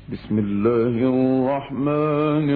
بسم الله الرحمن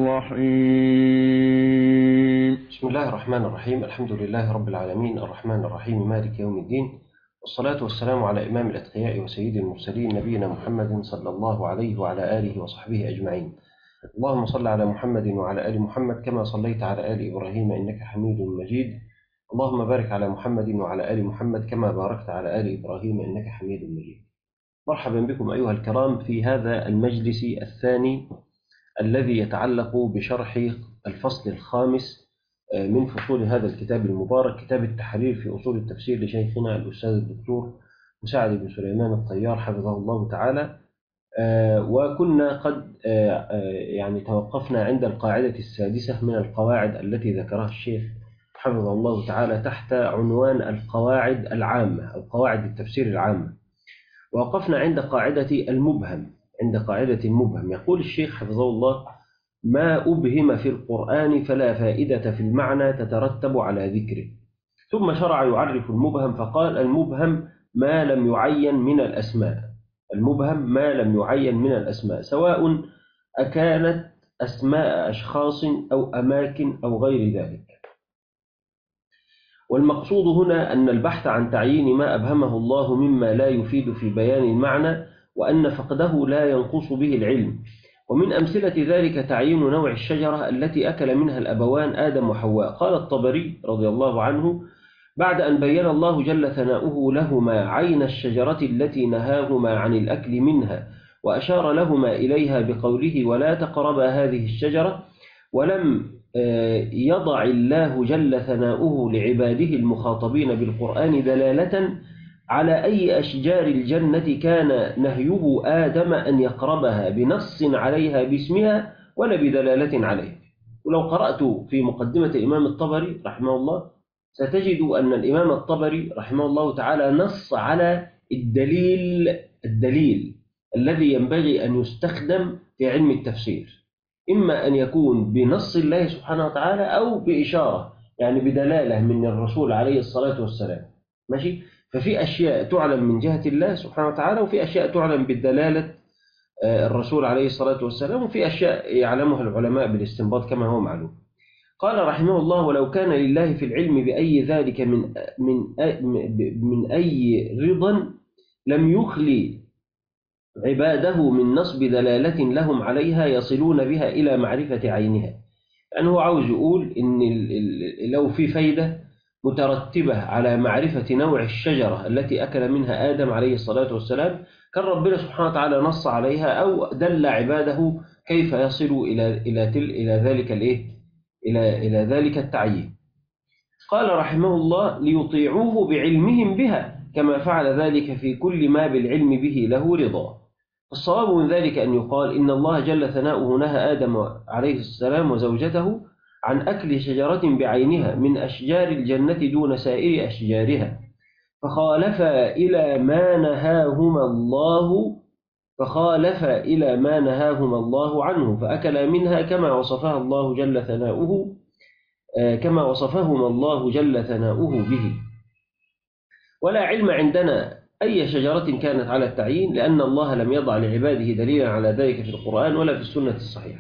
الرحيم. بسم الله الرحمن الرحيم. الحمد لله رب العالمين الرحمن الرحيم مالك يوم الدين، والصلاة والسلام على إمام الأتقياء وسيد المرسلين نبينا محمد صلى الله عليه وعلى آله وصحبه أجمعين. اللهم صل على محمد وعلى آل محمد كما صليت على آل إبراهيم إنك حميد مجيد. اللهم بارك على محمد وعلى آل محمد كما باركت على آل إبراهيم إنك حميد مجيد. مرحبا بكم أيها الكرام في هذا المجلس الثاني الذي يتعلق بشرح الفصل الخامس من فصول هذا الكتاب المبارك، كتاب التحرير في أصول التفسير لشيخنا الأستاذ الدكتور مساعد بن سليمان الطيار حفظه الله تعالى. وكنا قد يعني توقفنا عند القاعدة السادسة من القواعد التي ذكرها الشيخ حفظه الله تعالى تحت عنوان القواعد العامة أو قواعد التفسير العامة. ووقفنا عند قاعدة المبهم. عند قاعدة المبهم يقول الشيخ حفظه الله: ما أبهم في القرآن فلا فائدة في المعنى تترتب على ذكره. ثم شرع يعرف المبهم فقال: المبهم ما لم يعين من الأسماء. المبهم ما لم يعين من الأسماء سواء أكانت أسماء أشخاص أو أماكن أو غير ذلك. والمقصود هنا أن البحث عن تعيين ما أبهمه الله مما لا يفيد في بيان المعنى، وأن فقده لا ينقص به العلم. ومن أمثلة ذلك تعيين نوع الشجرة التي أكل منها الأبوان آدم وحواء. قال الطبري رضي الله عنه: بعد أن بين الله جل ثناؤه لهما عين الشجرة التي نهاهما عن الأكل منها، وأشار لهما إليها بقوله: ولا تقربا هذه الشجرة، ولم يضع الله جل ثناؤه لعباده المخاطبين بالقرآن دلالة على أي أشجار الجنة كان نهيه آدم أن يقربها بنص عليها باسمها ولا بدلالة عليها. ولو قرأت في مقدمة الإمام الطبري رحمه الله ستجد أن الإمام الطبري رحمه الله تعالى نص على الدليل الذي ينبغي أن يستخدم في علم التفسير، إما أن يكون بنص الله سبحانه وتعالى أو بإشارة، يعني بدلالة من الرسول عليه الصلاة والسلام. ماشي؟ ففي أشياء تعلم من جهة الله سبحانه وتعالى، وفي أشياء تعلم بالدلالة الرسول عليه الصلاة والسلام، وفي أشياء يعلمها العلماء بالاستنباط كما هو معلوم. قال رحمه الله: ولو كان لله في العلم بأي ذلك من أي رضا لم يخلي عباده من نصب دلالة لهم عليها يصلون بها إلى معرفة عينها. يعني هو عاوز يقول إن لو في فايدة مترتبة على معرفة نوع الشجرة التي أكل منها آدم عليه الصلاة والسلام، كان ربنا سبحانه وتعالى نص عليها أو دل عباده كيف يصلوا إلى ذلك التعيين. قال رحمه الله: ليطيعوه بعلمهم بها كما فعل ذلك في كل ما بالعلم به له رضا. الصواب من ذلك أن يقال إن الله جل ثناؤه نهى آدم عليه السلام وزوجته عن أكل شجرة بعينها من أشجار الجنة دون سائر أشجارها، فخالف إلى ما نهاهما الله عنه فأكل منها كما وصفهما الله جل ثناؤه به. ولا علم عندنا أي شجرة كانت على التعيين، لأن الله لم يضع لعباده دليلا على ذلك في القرآن ولا في السنة الصحيحة.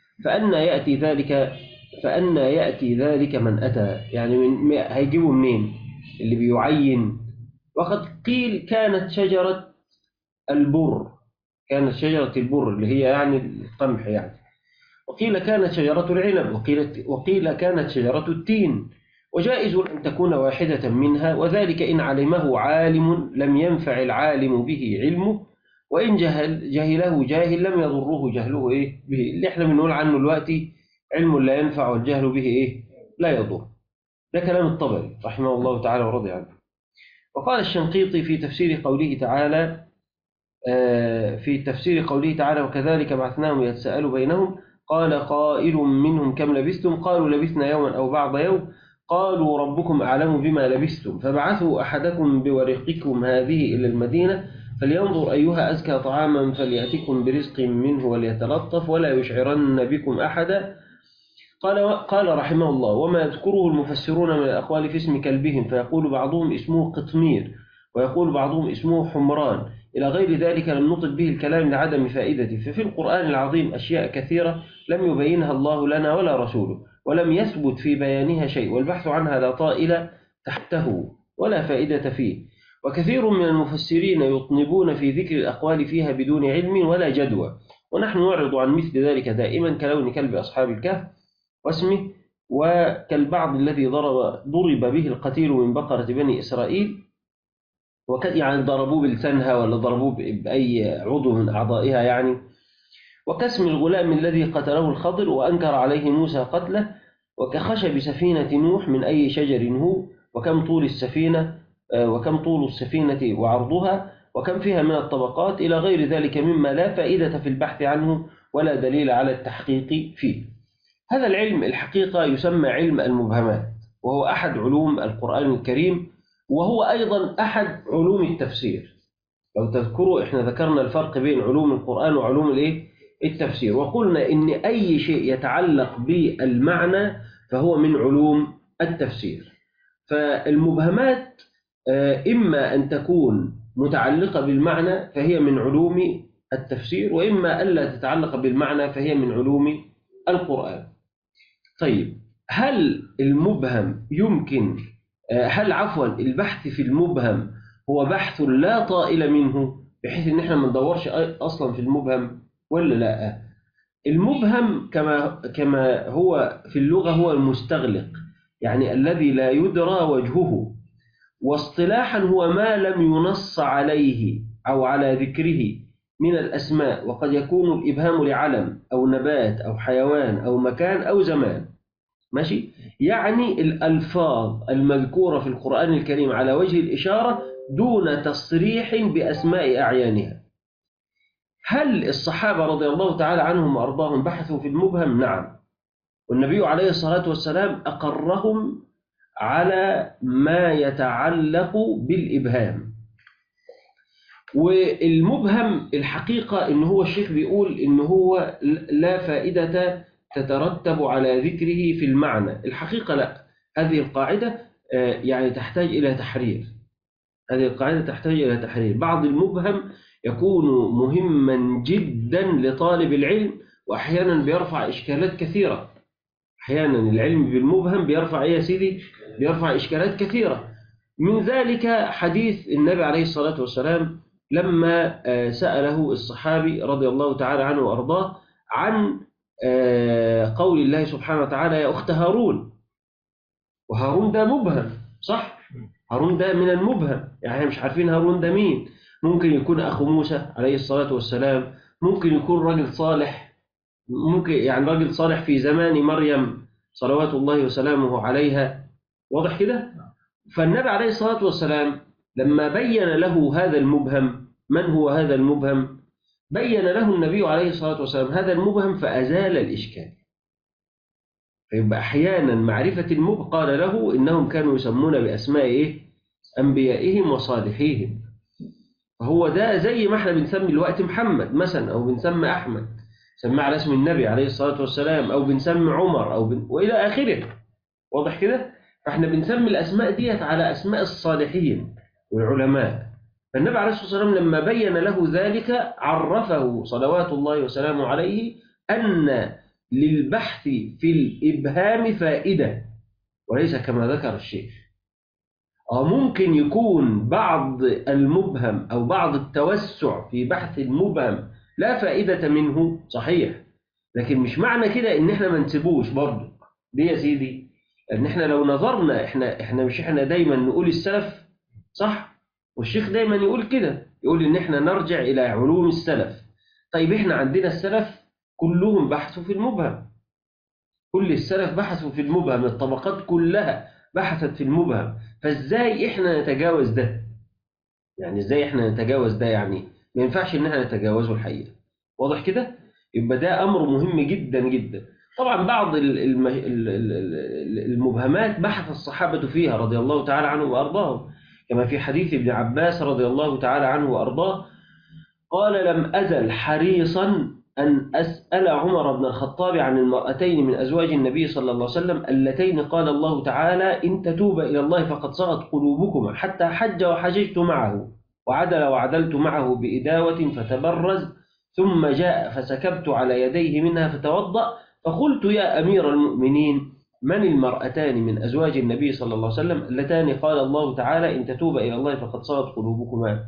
فأن يأتي ذلك من أتى، يعني هيجيبوا منين اللي بيعين؟ وقد قيل كانت شجرة البر اللي هي يعني القمح يعني، وقيل كانت شجرة العنب، وقيل كانت شجرة التين، وجائز أن تكون واحدة منها، وذلك إن علمه عالم لم ينفع العالم به علمه، وإن جهله جاهل لم يضره جهله به. اللي احنا بنقول عنه دلوقتي علم لا ينفع والجهل به لا يضر. ده كلام الطبري رحمه الله تعالى ورضي عنه. وقال الشنقيطي في تفسير قوله تعالى: وكذلك بعثناهم يتساءلوا بينهم قال قائل منهم كم لبثتم؟ قالوا لبثنا يوما أو بعض يوم. قالوا ربكم أعلم بما لبثتم فابعثوا أحدكم بورقكم هذه إلى المدينة فلينظر أيها أزكى طعاما فليأتكم برزق منه وليتلطف ولا يشعرن بكم أحدا. قال رحمه الله: وما يذكره المفسرون من الأقوال في اسم كلبهم، فيقول بعضهم اسمه قطمير ويقول بعضهم اسمه حمران، إلى غير ذلك لم نطق به الكلام لعدم فائدته. ففي القرآن العظيم أشياء كثيرة لم يبينها الله لنا ولا رسوله، ولم يثبت في بيانها شيء، والبحث عنها لا طائل تحته ولا فائدة فيه. وكثير من المفسرين يطنبون في ذكر الأقوال فيها بدون علم ولا جدوى، ونحن نعرض عن مثل ذلك دائما، كلون كلب أصحاب الكهف واسمه، وكالبعض الذي ضرب به القتيل من بقرة بني إسرائيل، يعني ضربوه بلسانها ولا ضربوه بأي عضو من أعضائها يعني، وكاسم الغلام الذي قتله الخضر وأنكر عليه موسى قتله، وكخشب سفينة نوح من أي شجر هو، وكم طول السفينة وعرضها، وكم فيها من الطبقات، إلى غير ذلك مما لا فائدة في البحث عنه ولا دليل على التحقيق فيه. هذا العلم الحقيقة يسمى علم المبهمات، وهو أحد علوم القرآن الكريم، وهو أيضا أحد علوم التفسير. لو تذكروا إحنا ذكرنا الفرق بين علوم القرآن وعلوم التفسير، وقلنا إن أي شيء يتعلق بالمعنى فهو من علوم التفسير. فالمبهمات إما أن تكون متعلقة بالمعنى فهي من علوم التفسير، وإما ألا تتعلق بالمعنى فهي من علوم القرآن. طيب، هل المبهم يمكن البحث في المبهم هو بحث لا طائل منه، بحيث ان احنا ما ندورش اصلا في المبهم، ولا لا؟ المبهم كما هو في اللغة هو المستغلق، يعني الذي لا يدرى وجهه، واصطلاحا هو ما لم ينص عليه أو على ذكره من الأسماء، وقد يكون الإبهام لعلم أو نبات أو حيوان أو مكان أو زمان. ماشي؟ يعني الألفاظ المذكورة في القرآن الكريم على وجه الإشارة دون تصريح بأسماء أعيانها. هل الصحابة رضي الله تعالى عنهم وأرضاهم بحثوا في المبهم؟ نعم، والنبي عليه الصلاة والسلام أقرهم على ما يتعلق بالإبهام. والمبهم الحقيقة إن هو الشيخ بيقول إن هو لا فائدة تترتب على ذكره في المعنى. الحقيقة لا، هذه القاعدة يعني تحتاج إلى تحرير. بعض المبهم يكون مهما جدا لطالب العلم، وأحيانا بيرفع إشكالات كثيرة. أحيانا العلم بالمبهم بيرفع إيه يا سيدي؟ بيرفع إشكالات كثيرة. من ذلك حديث النبي عليه الصلاة والسلام لما سأله الصحابي رضي الله تعالى عنه وأرضاه عن قول الله سبحانه وتعالى يا أخت هارون. وهارون ده مبهم، صح؟ هارون ده من المبهم، يعني مش عارفين هارون ده مين. ممكن يكون أخو موسى عليه الصلاة والسلام، ممكن يكون راجل صالح، ممكن يعني راجل صالح في زمان مريم صلوات الله وسلامه عليها. واضح كده؟ فالنبي عليه الصلاة والسلام لما بين له هذا المبهم، من هو هذا المبهم؟ بين له النبي عليه الصلاة والسلام هذا المبهم فأزال الإشكال. فيبقى أحيانا معرفة المبهم، قال له إنهم كانوا يسمون بأسماء أنبيائهم وصالحيهم. فهو ده زي ما احنا بنسمي الوقت محمد مثلا، أو بنسمي أحمد سمى على اسم النبي عليه الصلاة والسلام، أو بنسمي عمر وإلى آخره. واضح كده؟ فاحنا بنسمي الأسماء ديت على أسماء الصالحين والعلماء. فالنبي عليه الصلاة والسلام لما بين له ذلك عرفه صلوات الله وسلامه عليه أن للبحث في الإبهام فائدة، وليس كما ذكر الشيخ. ممكن يكون بعض المبهم أو بعض التوسع في بحث المبهم لا فائدة منه، صحيح، لكن مش معنى كده إن احنا ما نسيبوش برضه. ليه يا سيدي؟ لأن احنا لو نظرنا احنا دايما نقول السلف، صح؟ والشيخ دايما يقول كده، يقول إن احنا نرجع إلى علوم السلف. طيب احنا عندنا السلف كلهم بحثوا في المبهم، كل السلف بحثوا في المبهم، الطبقات كلها بحثت في المبهم. فازاي احنا نتجاوز ده؟ يعني ازاي احنا نتجاوز ده؟ يعني ما ينفعش ان احنا نتجاوزه الحقيقة. واضح كده؟ يبقى ده امر مهم جدا جدا. طبعا بعض المبهمات بحث الصحابة فيها رضي الله تعالى عنهم وارضاهم، كما في حديث ابن عباس رضي الله تعالى عنه وارضاه قال لم أزل حريصا أن أسأل عمر بن الخطاب عن المرأتين من أزواج النبي صلى الله عليه وسلم اللتين قال الله تعالى إن تتوبا إلى الله فقد صغت قلوبكما حتى حج وحججت معه. وعدل وعدلت معه بإداوة فتبرز، ثم جاء فسكبت على يديه منها فتوضأ، فقلت يا أمير المؤمنين من المرأتان من أزواج النبي صلى الله عليه وسلم اللتان قال الله تعالى إن تتوبا إلى الله فقد صغت قلوبكما؟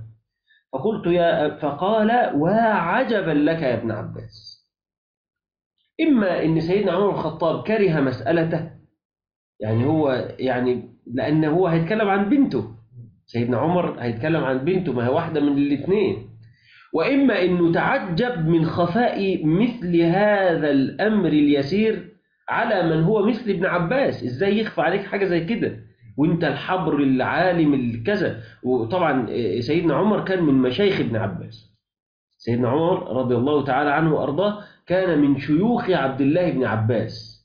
فقال وعجبا لك يا ابن عباس. إما إن سيدنا عمر بن الخطاب كره مسألته، يعني هو لأن هو هيتكلم عن بنته، سيدنا عمر هيتكلم عن بنته، ما هي واحدة من الاثنين. وإما إنه تعجب من خفاء مثل هذا الأمر اليسير على من هو مثل ابن عباس، إزاي يخفى عليك حاجة زي كده وإنت الحبر العالم الكذا. وطبعا سيدنا عمر كان من مشايخ ابن عباس، سيدنا عمر رضي الله تعالى عنه وأرضاه كان من شيوخ عبد الله بن عباس،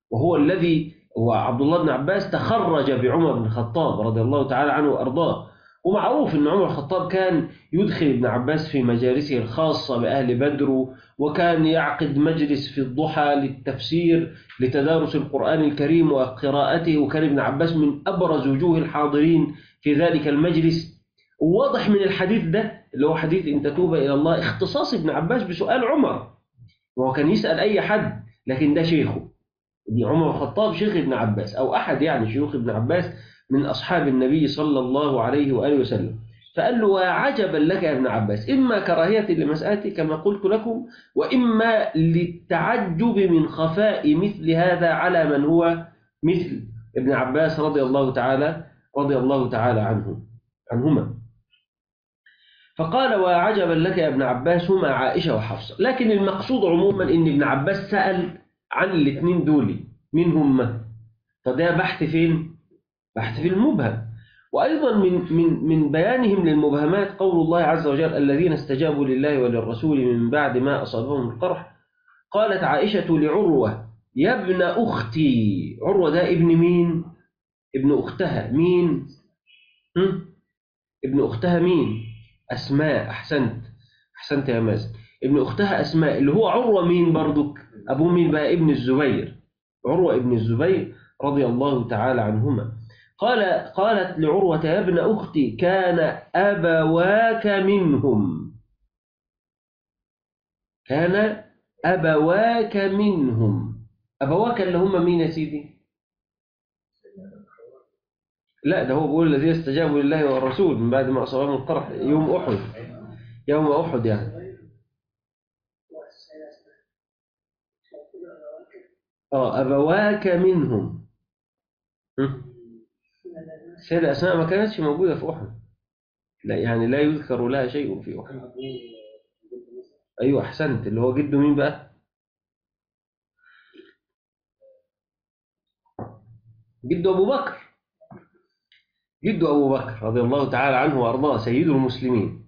وعبد الله بن عباس تخرج بعمر بن الخطاب رضي الله تعالى عنه وأرضاه. ومعروف أن عمر الخطاب كان يدخل ابن عباس في مجالسه الخاصة بأهل بدر، وكان يعقد مجلس في الضحى للتفسير لتدارس القرآن الكريم وقراءته، وكان ابن عباس من أبرز وجوه الحاضرين في ذلك المجلس. وواضح من الحديث ده اللي هو حديث إن تتوب إلى الله اختصاص ابن عباس بسؤال عمر، وهو كان يسأل أي حد، لكن ده شيخه، ابن عمر الخطاب شيخ ابن عباس أو أحد شيوخ ابن عباس من أصحاب النبي صلى الله عليه وآله وسلم. فقال له وعجبا لك يا ابن عباس، إما كراهية لمسألتي كما قلت لكم، وإما للتعجب من خفاء مثل هذا على من هو مثل ابن عباس رضي الله تعالى عنهما. فقال وعجبا لك يا ابن عباس هما عائشة وحفصة. لكن المقصود عموما إن ابن عباس سأل عن الاثنين دول مين هم، فده بحث فين؟ بحث في المبهم. وأيضا من بيانهم للمبهمات قول الله عز وجل الذين استجابوا لله وللرسول من بعد ما أصابهم القرح. قالت عائشة لعروة يا ابن أختي، عروة ده ابن مين؟ ابن أختها مين؟ ابن أختها مين؟ أسماء. أحسنت يا مازن. ابن أختها أسماء اللي هو عروة مين برضك؟ أبو مين بقى؟ ابن الزبير، عروة ابن الزبير رضي الله تعالى عنهما. قالت لعروة يا ابن أختي كان أبواك منهم، كان أبواك منهم. أبواك اللي هم مين يا سيدي؟ لا ده هو بيقول الذين استجابوا لله والرسول من بعد ما أصابهم القرح يوم أحد، يوم أحد يعني. أبواك منهم. سيدة أسماء ما كانتش موجودة في أحد، لا يعني لا يذكر لها شيء في أحد. أيوة أحسنت، اللي هو جده مين بقى؟ جده أبو بكر، جده أبو بكر رضي الله تعالى عنه وأرضاه سيد المسلمين.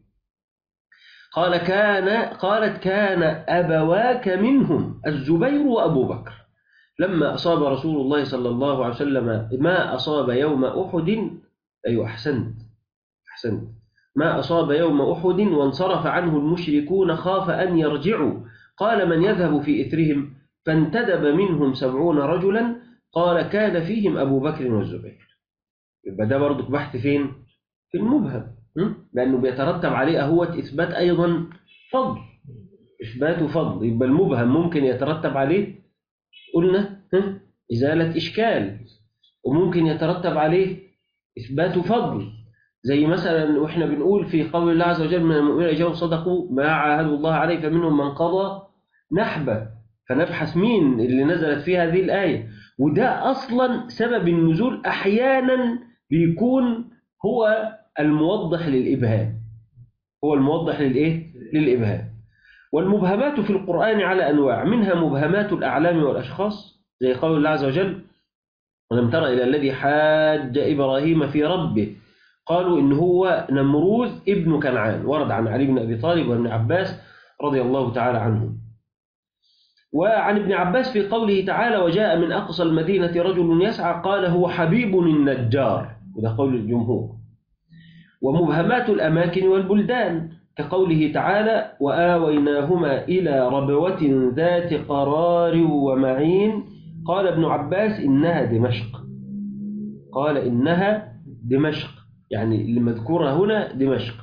قالت كان أبواك منهم الزبير وأبو بكر لما أصاب رسول الله صلى الله عليه وسلم ما أصاب يوم أحد. أيوة أحسنت، ما أصاب يوم أحد وانصرف عنه المشركون خاف أن يرجعوا، قال من يذهب في إثرهم؟ فانتدب منهم 70 رجلا، قال كان فيهم أبو بكر والزبير. يبقى ده برضك بحث فين؟ في المبهم، لأنه بيترتب عليه أهوة إثبات أيضا فضل، إثبات فضل. يبقى المبهم ممكن يترتب عليه قلنا إزالة إشكال، وممكن يترتب عليه إثبات فضل، زي مثلا وإحنا بنقول في قول الله عز وجل من المؤمنين رجال صدقوا ما عاهدوا الله عليه فمنهم من قضى نحبه، فنبحث مين اللي نزلت في هذه الآية. وده أصلا سبب النزول أحيانا بيكون هو الموضح للإبهام، هو الموضح للإبهام. والمبهمات في القرآن على أنواع، منها مبهمات الأعلام والأشخاص زي قول الله عز وجل ولم تر إلى الذي حاج إبراهيم في ربه قالوا إن هو نمروذ ابن كنعان، ورد عن علي بن أبي طالب وابن عباس رضي الله تعالى عنهم. وعن ابن عباس في قوله تعالى وجاء من أقصى المدينة رجل يسعى قال هو حبيب النجار، وده قول الجمهور. ومبهمات الأماكن والبلدان كقوله تعالى وآويناهما إلى ربوة ذات قرار ومعين، قال ابن عباس إنها دمشق، قال إنها دمشق يعني المذكورة هنا دمشق.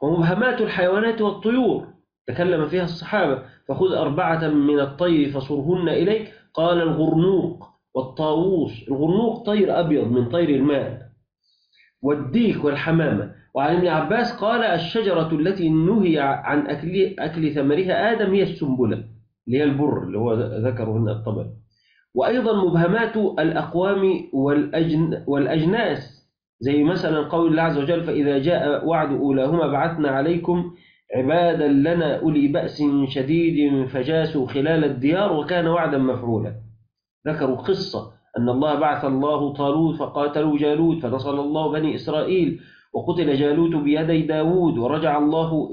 ومبهمات الحيوانات والطيور تكلم فيها الصحابة، فخذ 4 من الطير فصرهن إليك، قال الغرنوق والطاووس. الغرنوق طير أبيض من طير الماء، والديك والحمامة. وعن ابن عباس قال الشجرة التي نهي عن أكل ثمرها آدم هي السنبلة، اللي هي البر اللي هو ذكره هنا الطبري. وأيضا مبهمات الأقوام والأجناس، زي مثلا قول الله عز وجل فإذا جاء وعد أولاهما بعثنا عليكم عبادا لنا أولي بأس شديد فجاسوا خلال الديار وكان وعدا مفعولا. ذكروا قصة أن الله بعث الله طالوت فقاتلوا جالوت فنصر الله بني إسرائيل، وقتل جالوت بيدي داود، وأرجع الله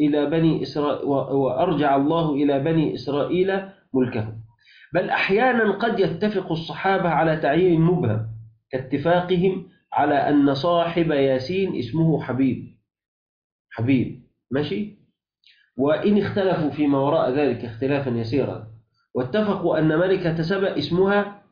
إلى بني إسرائيل ملكهم. بل أحيانا قد يتفق الصحابة على تعيين مبهم، كاتفاقهم على أن صاحب ياسين اسمه حبيب ماشي. وإن اختلفوا فيما وراء ذلك اختلافا يسيرا، واتفقوا أن ملكة سبأ اسمها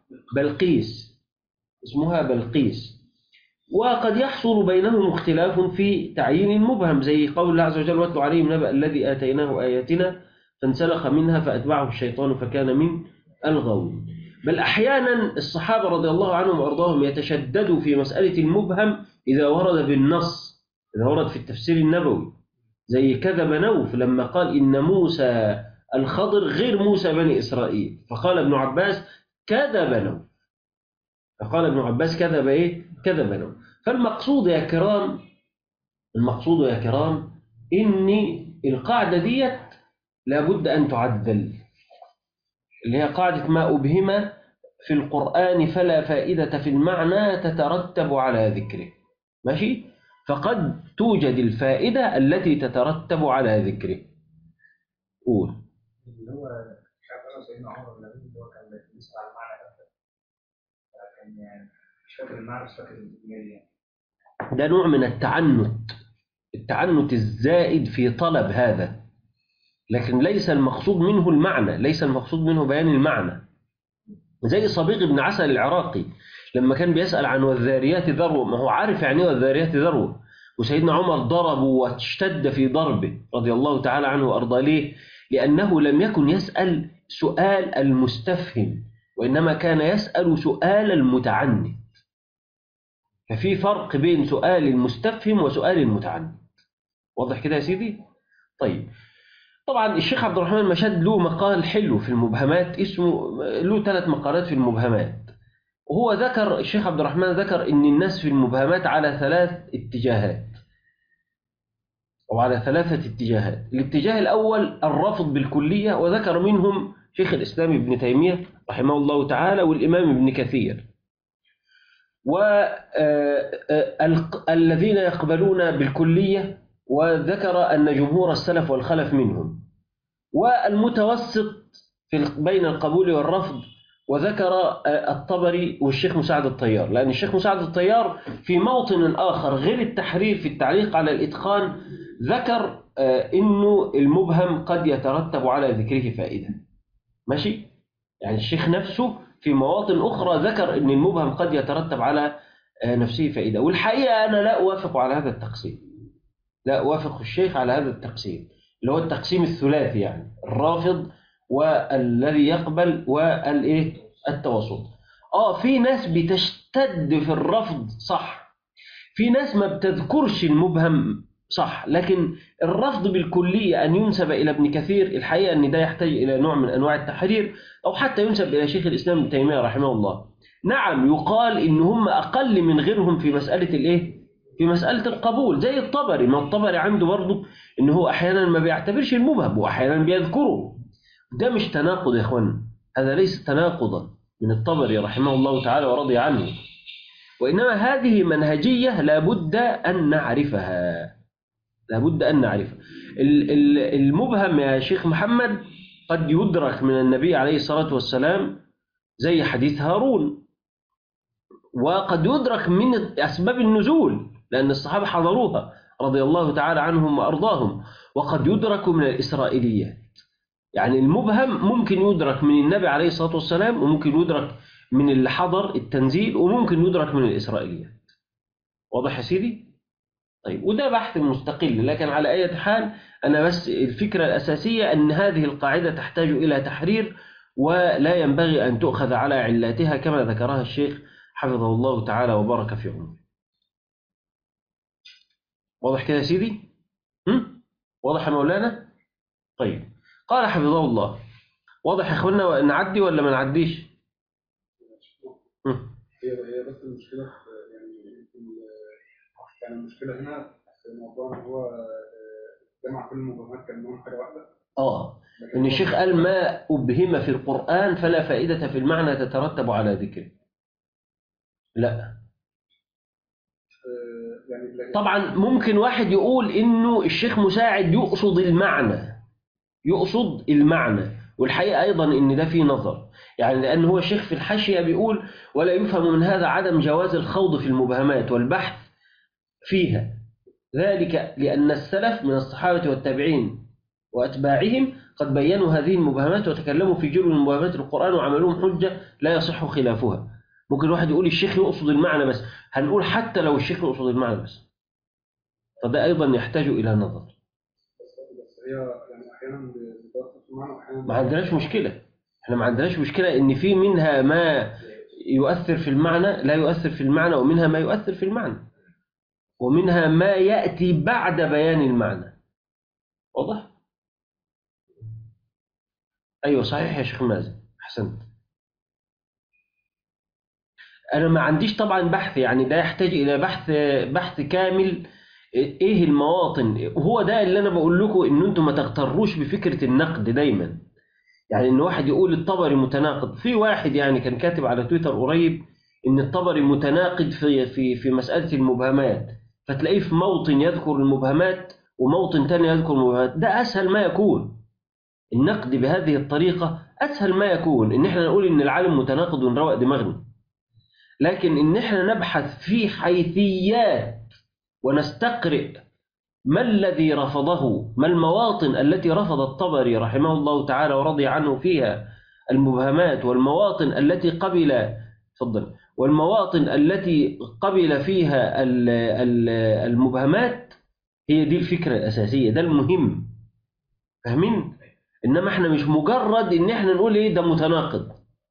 بلقيس. وقد يحصل بينهم اختلاف في تعيين المبهم، زي قول الله عز وجل واتل عليهم نبأ الذي آتيناه آياتنا فانسلخ منها فأتبعه الشيطان فكان من الغاوين. بل أحيانا الصحابة رضي الله عنهم وأرضاهم يتشددوا في مسألة المبهم إذا ورد بالنص، إذا ورد في التفسير النبوي، زي كذب نوف لما قال إن موسى الخضر غير موسى بني إسرائيل، فقال ابن عباس كذب نوف. كذب نوف. فالمقصود يا كرام إن القاعدة ديت لابد أن تعدل، اللي هي قاعدة ما أبهم في القرآن فلا فائدة في المعنى تترتب على ذكره. ماشي؟ فقد توجد الفائدة التي تترتب على ذكره. قول. اللي هو شاف سيدنا عمر اللي هو كان بيسأل على المعنى ده، كان يعني مش فاكر المعنى بس فاكر الإجمالي يعني. ده نوع من التعنت الزائد في طلب هذا، لكن ليس المقصود منه المعنى، ليس المقصود منه بيان المعنى. زي صبيغ بن عسل العراقي لما كان بيسأل عن والذاريات ذروة، ما هو عارف يعني والذاريات ذروة، وسيدنا عمر ضربه واشتد في ضربه رضي الله تعالى عنه وأرضاه. ليه؟ لأنه لم يكن يسأل سؤال المستفهم، وإنما كان يسأل سؤال المتعنت. ففي فرق بين سؤال المستفهم وسؤال المتعنت. واضح كده يا سيدي؟ طيب، طبعا الشيخ عبد الرحمن مشاد له مقال حلو في المبهمات، اسمه له 3 مقالات في المبهمات. وهو ذكر الشيخ عبد الرحمن ذكر ان الناس في المبهمات على 3 اتجاهات او على 3 اتجاهات. الاتجاه الاول الرفض بالكلية، وذكر منهم شيخ الاسلام ابن تيمية رحمه الله تعالى والامام ابن كثير. والذين يقبلون بالكلية، وذكر ان جمهور السلف والخلف منهم. والمتوسط بين القبول والرفض، وذكر الطبري والشيخ مساعد الطيار، لأن الشيخ مساعد الطيار في موطن آخر غير التحرير في التعليق على الإتقان ذكر إنه المبهم قد يترتب على ذكره فائدة. ماشي؟ يعني الشيخ نفسه في مواطن أخرى ذكر إن المبهم قد يترتب على نفسه فائدة. والحقيقة أنا لا أوافق على هذا التقسيم، لا أوافق الشيخ على هذا التقسيم اللي هو التقسيم الثلاثي، يعني الرافض والذي يقبل والتوسط. في ناس بتشتد في الرفض صح، في ناس ما بتذكرش المبهم صح، لكن الرفض بالكلية أن ينسب إلى ابن كثير الحقيقة أن ده يحتاج إلى نوع من أنواع التحرير، أو حتى ينسب إلى شيخ الإسلام ابن تيمية رحمه الله. نعم يقال إن هم أقل من غيرهم في مسألة في مسألة القبول، زي الطبري. ما الطبري عنده برضه إن هو أحيانا ما بيعتبرش المبهم وأحيانا بيذكره. ده مش تناقض يا إخوان، هذا ليس تناقضا من الطبري رحمه الله تعالى ورضي عنه، وإنما هذه منهجية لابد أن نعرفها. المبهم يا شيخ محمد قد يدرك من النبي عليه الصلاة والسلام زي حديث هارون، وقد يدرك من أسباب النزول لأن الصحابة حضروها رضي الله تعالى عنهم وأرضاهم، وقد يدرك من الإسرائيليات. يعني المبهم ممكن يدرك من النبي عليه الصلاة والسلام، وممكن يدرك من اللي حضر التنزيل، وممكن يدرك من الإسرائيليات. واضح يا سيدي؟ طيب وده بحث مستقل، لكن على أي حال أنا بس الفكرة الأساسية أن هذه القاعدة تحتاج إلى تحرير، ولا ينبغي أن تؤخذ على علاتها كما ذكرها الشيخ حفظه الله تعالى وبارك في عمره. واضح كده يا سيدي؟ واضح يا مولانا؟ طيب قال حفظه الله. واضح يا اخوانا؟ نعدي ولا ما نعديش؟ هي بس المشكله يعني المشكله هنا في موضوع ان هو جمع كل المبهمات كانهم حاجه واحده. ان الشيخ قال ما ابهم في القران فلا فائده في المعنى تترتب على ذكره. لا يعني طبعا ممكن واحد يقول انه الشيخ مساعد يقصد المعنى، والحقيقه ايضا ان ده فيه نظر، يعني لان هو الشيخ في الحاشيه بيقول ولا يفهم من هذا عدم جواز الخوض في المبهمات والبحث فيها، ذلك لأن السلف من الصحابة والتابعين وأتباعهم قد بيّنوا هذه المبهمات وتكلموا في جل من مبهمات القرآن وعملوهم حجة لا يصح خلافها. ممكن واحد يقول الشيخ يقصد المعنى بس، هنقول حتى لو الشيخ يقصد المعنى بس، فده أيضا يحتاج إلى نظر. بس هي يعني أحيانا بتوصف المعنى وأحيانا ما عندناش مشكلة، احنا ما عندناش مشكلة إن في منها ما يؤثر في المعنى لا يؤثر في المعنى، ومنها ما يؤثر في المعنى، ومنها ما يأتي بعد بيان المعنى. واضح؟ أيوة صحيح يا شيخ مازن، أحسنت. أنا ما عنديش طبعا بحث، يعني ده يحتاج إلى بحث كامل، إيه المواطن، وهو ده اللي أنا بقول لكم إن أنتم ما تغتروش بفكرة النقد دايما. يعني إن واحد يقول الطبري متناقض، في واحد يعني كان كاتب على تويتر قريب إن الطبري متناقض في مسألة المبهمات، فتلاقيه في موطن يذكر المبهمات وموطن تاني يذكر المبهمات. ده أسهل ما يكون، النقد بهذه الطريقة أسهل ما يكون، إن إحنا نقول إن العالم متناقض ونروق دماغنا، لكن إن إحنا نبحث في حيثيات ونستقرئ ما الذي رفضه، ما المواطن التي رفض الطبري رحمه الله تعالى ورضي عنه فيها المبهمات، والمواطن التي قبل والمواطن التي قبل فيها المبهمات، هي دي الفكرة الأساسية، ده المهم، فاهمين؟ إنما إحنا مش مجرد إن إحنا نقول إيه ده متناقض،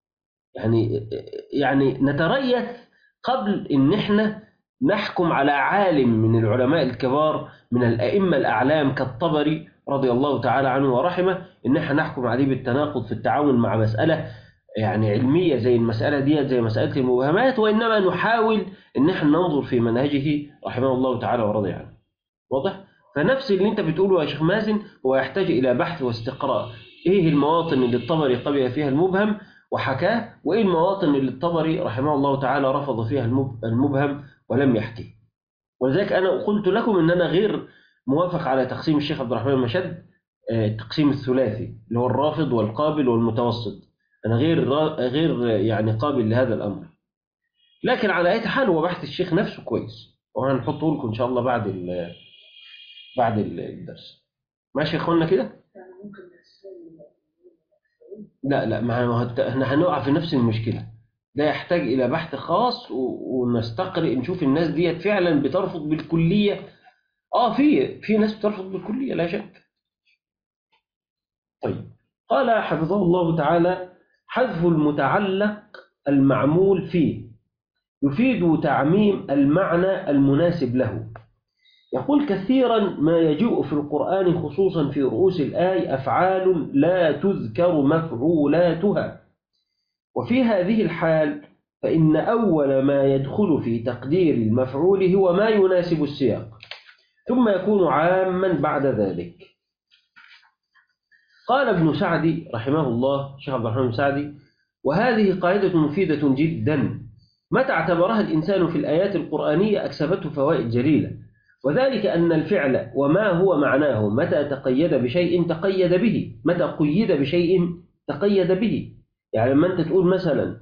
يعني نتريث قبل إن إحنا نحكم على عالم من العلماء الكبار من الأئمة الأعلام كالطبري رضي الله تعالى عنه ورحمه، إن إحنا نحكم عليه بالتناقض في التعامل مع مسألة يعني علمية زي المسألة دي، زي مسألة المبهمات، وإنما نحاول إن إحنا ننظر في منهجه رحمه الله تعالى ورضي عنه. واضح؟ فنفس اللي أنت بتقوله يا شيخ مازن هو يحتاج إلى بحث واستقراء، إيه المواطن اللي الطبري قبل فيها المبهم وحكاه، وإيه المواطن اللي الطبري رحمه الله تعالى رفض فيها المبهم ولم يحكيه. ولذلك أنا قلت لكم أن أنا غير موافق على تقسيم الشيخ عبد الرحمن المشد التقسيم الثلاثي اللي هو الرافض والقابل والمتوسط، أنا غير يعني قابل لهذا الأمر، لكن على أي حال هو بحث الشيخ نفسه كويس، وهنحطه لكم إن شاء الله بعد الدرس. ماشي يا اخوانا كده؟ لا ما احنا هنقع في نفس المشكلة، ده يحتاج إلى بحث خاص ونستقرئ نشوف الناس ديت فعلا بترفض بالكلية. في ناس بترفض بالكلية لا شك. طيب قال حفظه الله تعالى حذف المتعلق المعمول فيه يفيد تعميم المعنى المناسب له. يقول كثيرا ما يجيء في القرآن خصوصا في رؤوس الآية أفعال لا تذكر مفعولاتها، وفي هذه الحال فإن أول ما يدخل في تقدير المفعول هو ما يناسب السياق، ثم يكون عاما بعد ذلك. قال ابن سعدي رحمه الله، الشيخ عبد الرحمن بن سعدي: وهذه قاعدة مفيدة جدا، متى اعتبرها الإنسان في الآيات القرآنية أكسبته فوائد جليلة، وذلك أن الفعل وما هو معناه متى تقيد بشيء تقيد به، متى قيد بشيء تقيد به. يعني لما أنت تقول مثلا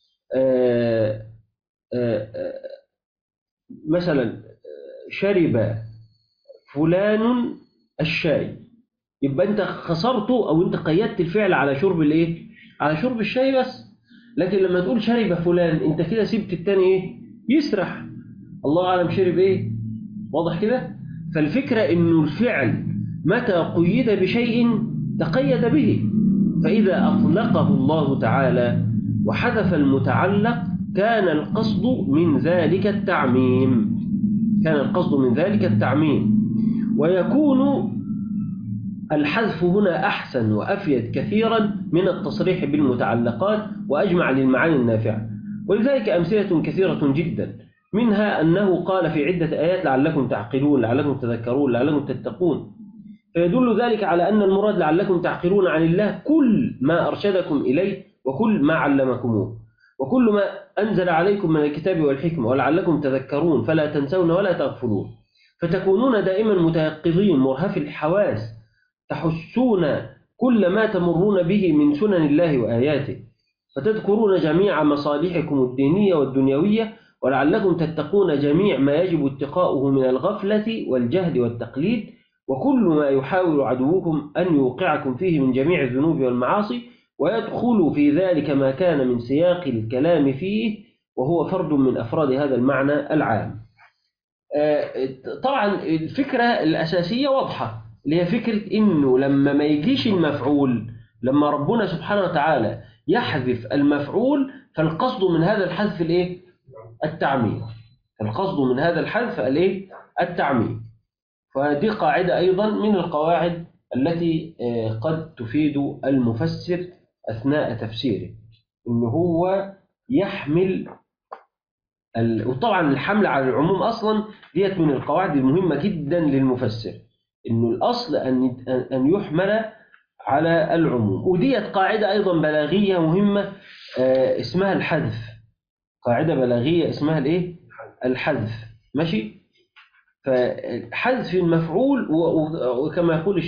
مثلا شرب فلان الشاي، يبقى أنت خسرته أو أنت قيدت الفعل على شرب الإيه؟ على شرب الشاي بس. لكن لما تقول شرب فلان أنت كده سبت التاني إيه؟ يسرح، الله أعلم شرب إيه؟ واضح كده؟ فالفكرة إنه الفعل متى قيد بشيء تقيد به، فإذا أطلقه الله تعالى وحذف المتعلق كان القصد من ذلك التعميم، كان القصد من ذلك التعميم. ويكون الحذف هنا أحسن وأفيد كثيرا من التصريح بالمتعلقات وأجمع للمعاني النافعة. ولذلك أمثلة كثيرة جدا، منها أنه قال في عدة آيات لعلكم تعقلون، لعلكم تذكرون، لعلكم تتقون، فيدل ذلك على أن المراد لعلكم تعقلون عن الله كل ما أرشدكم إليه وكل ما علمكموه وكل ما أنزل عليكم من الكتاب والحكمة، ولعلكم تذكرون فلا تنسون ولا تغفلون، فتكونون دائما متيقظين مرهفي الحواس تحسون كل ما تمرون به من سنن الله وآياته، فتذكرون جميع مصالحكم الدينية والدنيوية، ولعلكم تتقون جميع ما يجب اتقاؤه من الغفلة والجهل والتقليد، وكل ما يحاول عدوكم أن يوقعكم فيه من جميع الذنوب والمعاصي، ويدخل في ذلك ما كان من سياق الكلام فيه وهو فرد من أفراد هذا المعنى العام. طبعا الفكرة الأساسية واضحة، اللي هي فكرة إنه لما ما يجيش المفعول، لما ربنا سبحانه وتعالى يحذف المفعول، فالقصد من هذا الحذف الإيه؟ التعميم. القصد من هذا الحذف الإيه؟ التعميم. فدي قاعدة أيضا من القواعد التي قد تفيد المفسر أثناء تفسيره، إنه هو يحمل وطبعا الحمل على العموم أصلا ديت من القواعد المهمة جدا للمفسر، إنه الأصل أن يحمل على العموم. وديت قاعدة أيضا بلاغية مهمة اسمها الحذف، قاعدة بلاغية اسمها الإيه؟ الحذف. ماشي؟ فحذف المفعول، وكما يقول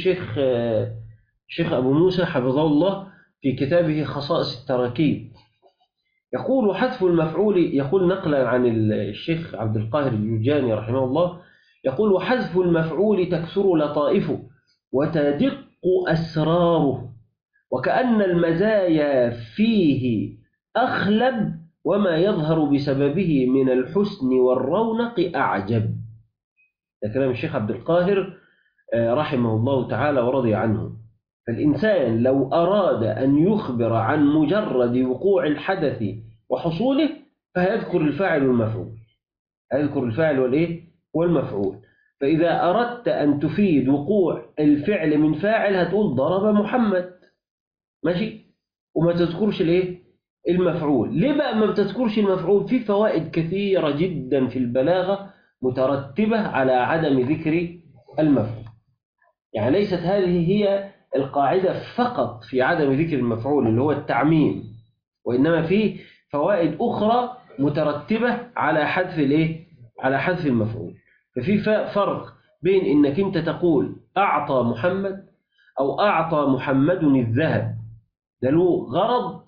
الشيخ أبو موسى حفظه الله في كتابه خصائص التراكيب، يقول حذف المفعول، يقول نقلا عن الشيخ عبد القاهر الجوجاني رحمه الله، يقول وحذف المفعول تكثر لطائفه وتدق أسراره، وكأن المزايا فيه أخلب وما يظهر بسببه من الحسن والرونق أعجب. ده كلام الشيخ عبد القاهر رحمه الله تعالى ورضي عنه. فالإنسان لو أراد أن يخبر عن مجرد وقوع الحدث وحصوله فهيذكر الفاعل والمفعول، هيذكر الفاعل والإيه؟ والمفعول. فإذا أردت أن تفيد وقوع الفعل من فاعل هتقول ضرب محمد، ماشي، وما تذكرش الإيه؟ المفعول. ليه بقى ما بتذكرش المفعول؟ في فوائد كثيرة جدا في البلاغة مترتبة على عدم ذكر المفعول. يعني ليست هذه هي القاعدة فقط في عدم ذكر المفعول اللي هو التعميم، وإنما فيه فوائد أخرى مترتبة على حذف الإيه؟ على حذف المفعول. ففي فرق بين إنك أنت تقول أعطى محمد أو أعطى محمد الذهب، ده له غرض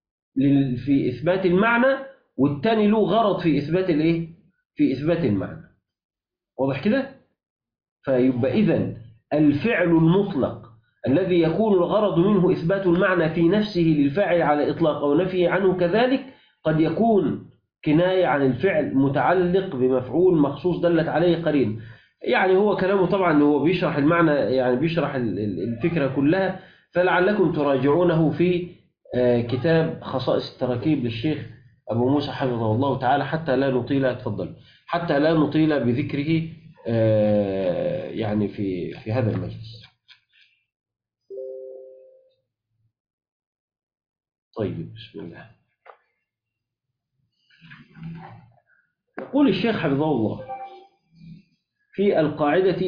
في إثبات المعنى، والتاني له غرض في إثبات الإيه؟ في إثبات المعنى. واضح كده؟ فيبقى إذن الفعل المطلق الذي يكون الغرض منه إثبات المعنى في نفسه للفاعل على إطلاق أو نفيه عنه كذلك، قد يكون كناية عن الفعل متعلق بمفعول مخصوص دلت عليه قرين. يعني هو كلامه طبعا هو بيشرح المعنى، يعني بيشرح الفكرة كلها، فلعلكم تراجعونه في كتاب خصائص التراكيب للشيخ أبو موسى حفظه الله تعالى، حتى لا نطيل، تفضل، حتى لا نطيل بذكره يعني في هذا المجلس. طيب، بسم الله. يقول الشيخ حفظه الله في القاعدة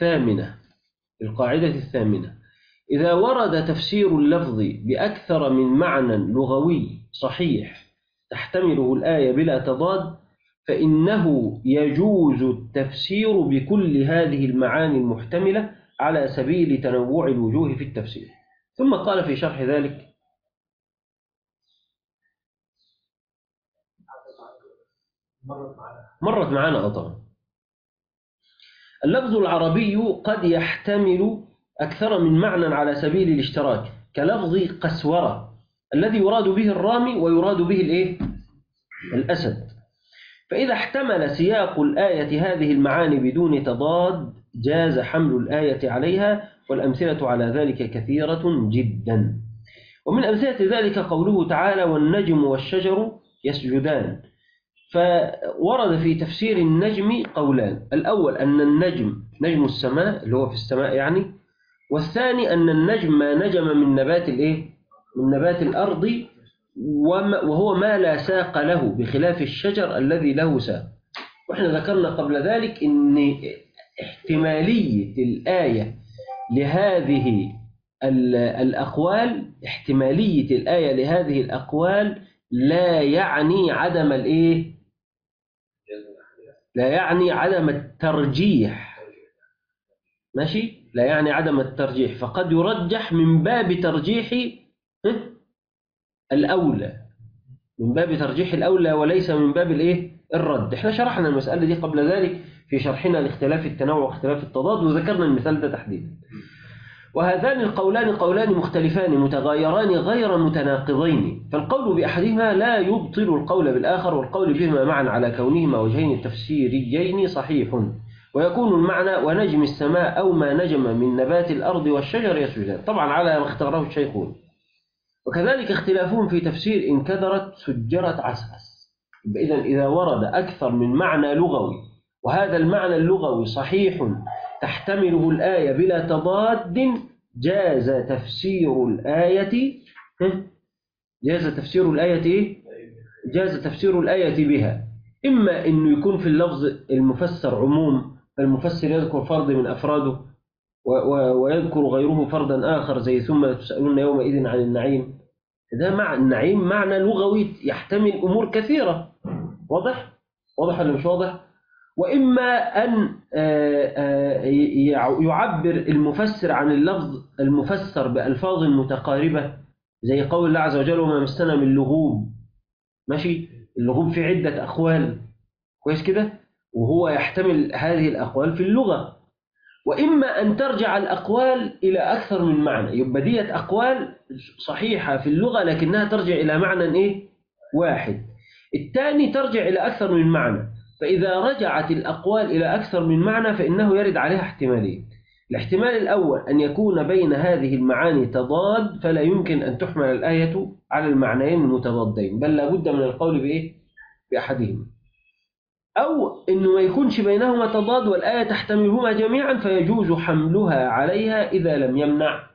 الثامنة: إذا ورد تفسير اللفظ بأكثر من معنى لغوي صحيح تحتمله الآية بلا تضاد، فإنه يجوز التفسير بكل هذه المعاني المحتملة على سبيل تنوع الوجوه في التفسير. ثم قال في شرح ذلك: مرت معنا طبعا. اللفظ العربي قد يحتمل أكثر من معنى على سبيل الاشتراك، كلفظ قسورة الذي يراد به الرامي ويراد به الإيه؟ الأسد. فإذا احتمل سياق الآية هذه المعاني بدون تضاد جاز حمل الآية عليها، والأمثلة على ذلك كثيرة جدا. ومن أمثلة ذلك قوله تعالى: والنجم والشجر يسجدان. فورد في تفسير النجم قولان: الأول أن النجم نجم السماء اللي هو في السماء يعني، والثاني أن النجم ما نجم من نبات من نبات الأرض، وهو ما لا ساق له، بخلاف الشجر الذي له ساق. وإحنا ذكرنا قبل ذلك أن احتمالية الآية لهذه الأقوال، احتمالية الآية لهذه الأقوال لا يعني عدم لا يعني عدم الترجيح. ماشي؟ لا يعني عدم الترجيح، فقد يرجح من باب ترجيح الأولى، من باب ترجيح الأولى وليس من باب الرد. احنا شرحنا المسألة دي قبل ذلك في شرحنا لاختلاف التنوع واختلاف التضاد، وذكرنا المثال ده تحديدا. وهذان القولان قولان مختلفان متغايران غير متناقضين، فالقول بأحدهما لا يبطل القول بالآخر، والقول بهما معا على كونهما وجهين تفسيريين صحيح. ويكون المعنى ونجم السماء أو ما نجم من نبات الأرض والشجر يسجدان، طبعا على ما اختاره الشيخون. وكذلك اختلافهم في تفسير إن كدرت سجرت عسعس. إذا ورد أكثر من معنى لغوي وهذا المعنى اللغوي صحيح تحتمله الآية بلا تضاد جاز تفسير الآية جاز تفسير الآية بها. إما أنه يكون في اللفظ المفسر عموم، فالمفسر يذكر فرد من أفراده ويذكر غيره فردا آخر، زي ثم تسألون يومئذ عن النعيم. ده مع النعيم معنى لغوي يحتمل أمور كثيرة. واضح ولا مش واضح؟ وإما أن يعبر المفسر عن اللفظ المفسر بألفاظ متقاربة، زي قول الله عز وجل: وما مسنا من لغوب. ماشي؟ اللغوب في عدة أقوال، كويس كده، وهو يحتمل هذه الأقوال في اللغة. وإما أن ترجع الأقوال إلى أكثر من معنى، يبقى ديت أقوال صحيحة في اللغة لكنها ترجع إلى معنى واحد. الثاني ترجع إلى أكثر من معنى. فإذا رجعت الأقوال إلى أكثر من معنى فإنه يرد عليها احتمالين: الاحتمال الأول أن يكون بين هذه المعاني تضاد، فلا يمكن أن تحمل الآية على المعنيين المتضادين، بل لا بد من القول بأحدهما. أو أنه ما يكونش بينهما تضاد والآية تحتملهما جميعا، فيجوز حملها عليها إذا لم يمنع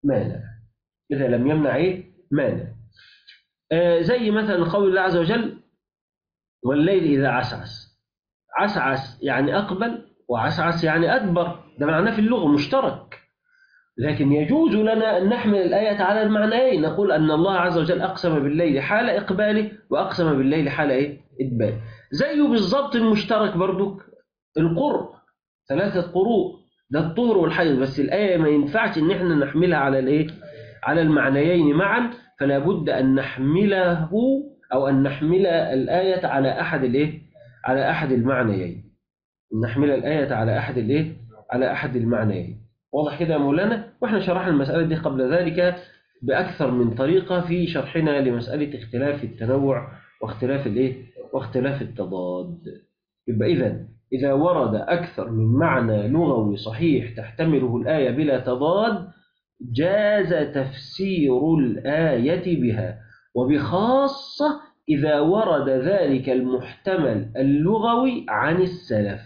مانع. زي مثلا قول الله عز وجل: والليل إذا عسعس. عسعس يعني أقبل، وعسعس يعني أدبر، ده معناه في اللغة مشترك. لكن يجوز لنا أن نحمل الآية على المعنيين، نقول أن الله عز وجل أقسم بالليل حال إقباله، وأقسم بالليل حال إدباره. زيه بالضبط المشترك برضك القرء، 3 قروء، ده الطهر والحيض. بس الآية ما ينفعش إن احنا نحملها على المعنيين معا، فلا بد أن نحمله أو أن نحمل الآية على أحد المعنيين. نحمل الآية على أحد المعنيين. واضح كده يا مولانا؟ وإحنا شرحنا المسألة دي قبل ذلك بأكثر من طريقة في شرحنا لمسألة اختلاف التنوع واختلاف التضاد. يبقى إذا ورد أكثر من معنى لغوي صحيح تحتمله الآية بلا تضاد جاز تفسير الآية بها، وبخاصة إذا ورد ذلك المحتمل اللغوي عن السلف.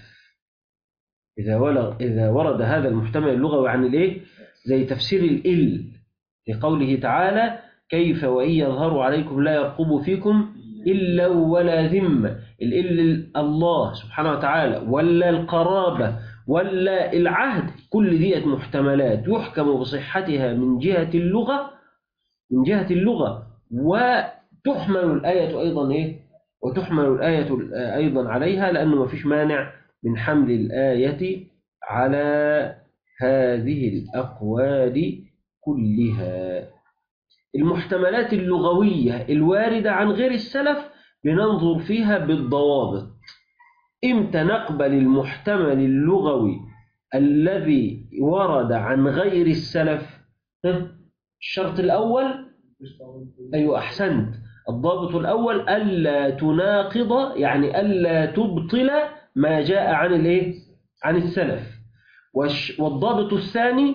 إذا ورد هذا المحتمل اللغوي عن زي تفسير الإل في قوله تعالى: كيف وإن يظهروا عليكم لا يرقبوا فيكم إلا ولا ذمة. الإل الله سبحانه وتعالى، ولا القرابة، ولا العهد، كل ديت محتملات يحكم بصحتها من جهة اللغة، وتحمل الآية أيضا عليها، لأنه ما فيش مانع من حمل الآية على هذه الأقوال كلها. المحتملات اللغوية الواردة عن غير السلف بننظر فيها بالضوابط. إمتى نقبل المحتمل اللغوي الذي ورد عن غير السلف؟ الشرط الأول، أيوة أحسنت، الضابط الأول ألا تناقض، يعني ألا تبطل ما جاء عن الإيه؟ عن السلف. والضابط الثاني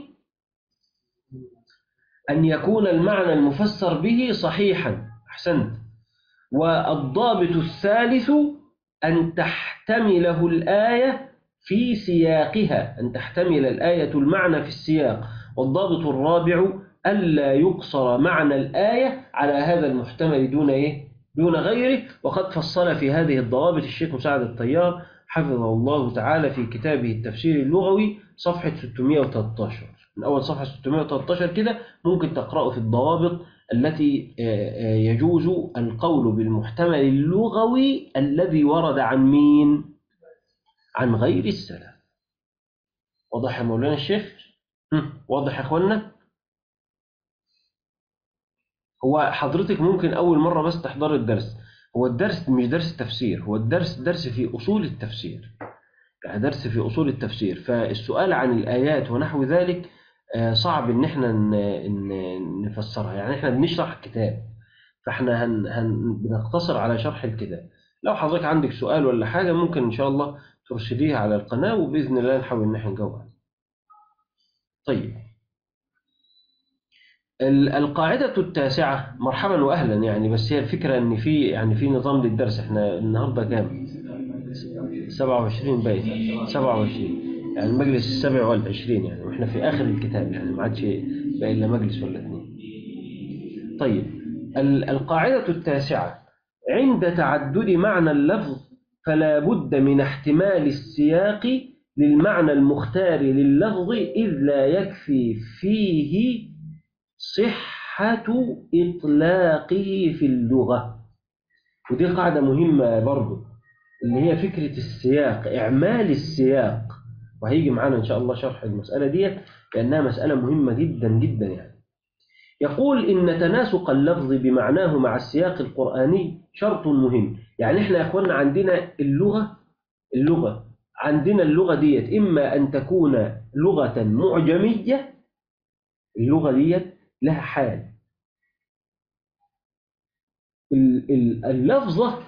أن يكون المعنى المفسر به صحيحا. أحسنت. والضابط الثالث أن تحتمله الآية في سياقها، أن تحتمل الآية المعنى في السياق. والضابط الرابع ألا يقصر معنى الآية على هذا المحتمل دون إيه؟ دون غيره. وقد فصل في هذه الضوابط الشيخ مساعد الطيار حفظه الله تعالى في كتابه التفسير اللغوي صفحة 613. من أول صفحة 613 كده ممكن تقرأوا في الضوابط التي يجوز القول بالمحتمل اللغوي الذي ورد عن مين؟ عن غير السلف. واضح يا مولانا الشيخ؟ واضح يا أخوانا؟ هو حضرتك ممكن أول مرة بس تحضر الدرس، هو الدرس مش درس تفسير، هو الدرس درس في أصول التفسير، يعني درس في أصول التفسير. فالسؤال عن الآيات ونحو ذلك صعب إن احنا نفسرها، يعني احنا بنشرح الكتاب، فاحنا بنقتصر على شرح الكتاب. لو حضرتك عندك سؤال ولا حاجة ممكن إن شاء الله ترشديها على القناة، وبإذن الله نحاول إن احنا نجاوب. طيب، القاعدة التاسعة. مرحبا وأهلا، يعني بس هي الفكرة إن في نظام للدرس. احنا النهاردة كام؟ 27 باين، 27 يعني المجلس 27 يعني، واحنا في آخر الكتاب يعني ما عادش باقي إلا مجلس ولا اثنين. طيب، القاعدة التاسعة: عند تعدد معنى اللفظ فلا بد من احتمال السياق للمعنى المختار لللفظ، إذ لا يكفي فيه صحة إطلاقه في اللغة. ودي قاعدة مهمة برضو، اللي هي فكرة السياق، إعمال السياق. وهيجي معانا إن شاء الله شرح المسألة دي لأنها مسألة مهمة جدا جدا. يعني يقول إن تناسق اللفظ بمعناه مع السياق القرآني شرط مهم. يعني إحنا يا أخوانا عندنا اللغة عندنا اللغة ديت إما أن تكون لغة معجمية، اللغة ديت لها حال، اللفظة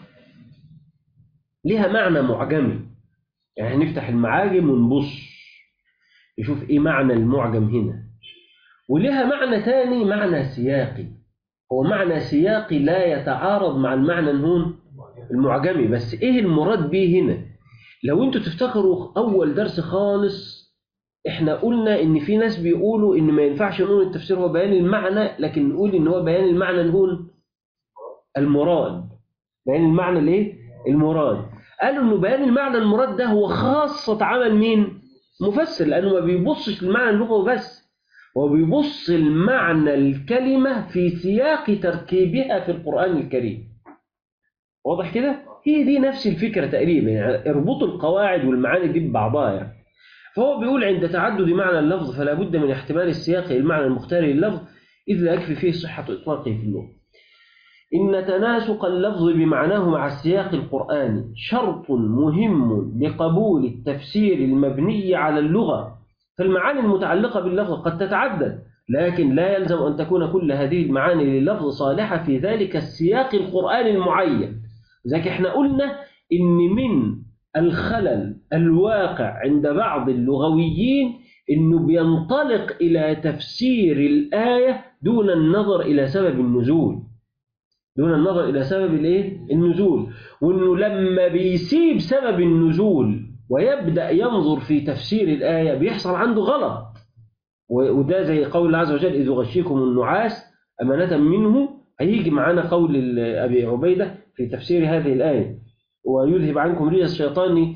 لها معنى معجمي، يعني نفتح المعاجم ونبص نشوف إيه معنى المعجم هنا، ولها معنى تاني معنى سياقي. هو معنى سياقي لا يتعارض مع المعنى هون المعجمي، بس إيه المراد به هنا؟ لو أنتوا تفتكروا أول درس خالص إحنا قلنا إن في ناس بيقولوا إن ما ينفعش نقول التفسير هو بيان المعنى، لكن نقول إن هو بيان المعنى هون المراد. بيان المعنى الإيه؟ المراد. قالوا إنه بيان المعنى المراد ده هو خاصة عمل مين؟ مفسر، لأنه ما بيبصش للمعنى اللغوي بس، هو بيبص المعنى الكلمة في سياق تركيبها في القرآن الكريم. واضح كده؟ هي دي نفس الفكرة تقريبا، يعني اربطوا القواعد والمعاني دي ببعضها يعني. فهو بيقول عند تعدد معنى اللفظ فلا بد من احتمال السياق للمعنى المختار لللفظ، إذ لا يكفي فيه صحة إطلاقه في اللغة. إن تناسق اللفظ بمعناه مع السياق القرآني شرط مهم لقبول التفسير المبني على اللغة، فالمعاني المتعلقة باللفظ قد تتعدد، لكن لا يلزم أن تكون كل هذه المعاني لللفظ صالحة في ذلك السياق القرآني المعين. لذلك احنا قلنا إن من الخلل الواقع عند بعض اللغويين إنه بينطلق إلى تفسير الآية دون النظر إلى سبب النزول، دون النظر إلى سبب النزول، وإنه لما بيسيب سبب النزول ويبدأ ينظر في تفسير الآية بيحصل عنده غلط. وده زي قول الله عز وجل: إذ يغشيكم النعاس أمانة منه. هيجي معانا قول أبي عبيدة في تفسير هذه الآية: ويذهب عنكم رجس الشيطان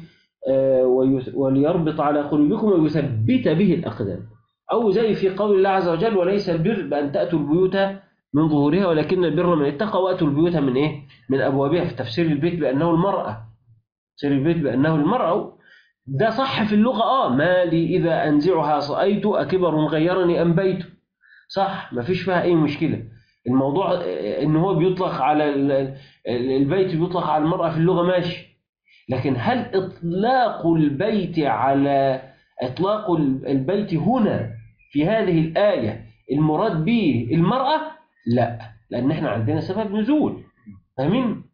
وليربط على قلوبكم ويثبت به الأقدام. أو زي في قول الله عز وجل: وليس البر بأن تأتوا البيوت من ظهورها ولكن البر من اتقى وأتوا البيوت من من أبوابها. في تفسير البيت بأنه المرأة، تفسير البيت بأنه المرأة. ده صح في اللغة، ما لي إذا أنزعها صأيت أكبر غيرني أم بيت، صح، ما فيش فيها أي مشكلة. الموضوع إن هو بيطلق على البيت بيطلق على المرأة في اللغة ماشي، لكن هل إطلاق البيت على إطلاق البيت هنا في هذه الآية المراد به المرأة؟ لا، لأن احنا عندنا سبب نزول. فاهمين؟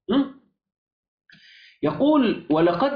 يقول ولقد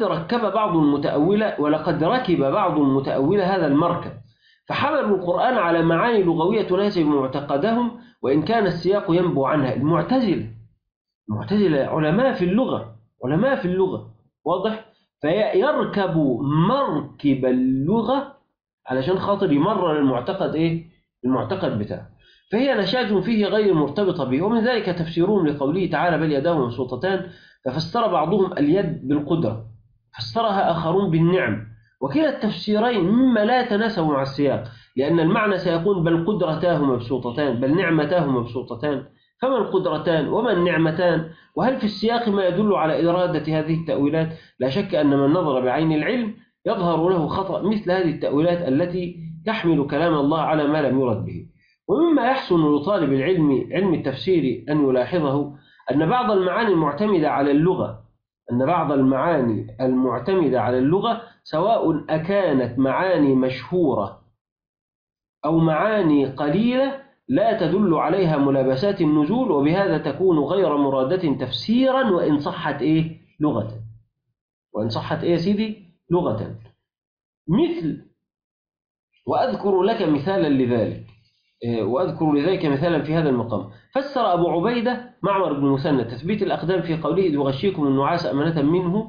ركب بعض المتأولة هذا المركب فحملوا القرآن على معاني لغوية تناسب معتقدهم وإن كان السياق ينبو عنها. المعتزلة علماء في اللغة واضح، فيركب مركب اللغة علشان خاطر يمرر المعتقد بتاعه، فهي نشاج فيه غير مرتبطة به. ومن ذلك تفسيرهم لقوله تعالى بل يداه مبسوطتان، ففسر بعضهم اليد بالقدرة، فسرها آخرون بالنعم، وكلا التفسيرين مما لا يتناسب مع السياق، لأن المعنى سيكون بل قدرتاه مبسوطتان بل نعمتاه مبسوطتان، فما القدرتان وما النعمتان؟ وهل في السياق ما يدل على إرادة هذه التأويلات؟ لا شك أن من نظر بعين العلم يظهر له خطأ مثل هذه التأويلات التي تحمل كلام الله على ما لم يرد به. ومما يحسن لطالب علم التفسير أن يلاحظه أن بعض المعاني المعتمدة على اللغة سواء أكانت معاني مشهورة أو معاني قليلة لا تدل عليها ملابسات النزول، وبهذا تكون غير مرادة تفسيرا وإن صحت لغة. يا سيدي لغة. وأذكر لك مثالا لذلك، مثالا في هذا المقام. فسر أبو عبيدة معمر بن مسنى تثبيت الأقدام في قوله إذ يغشيكم النعاس أمنة منه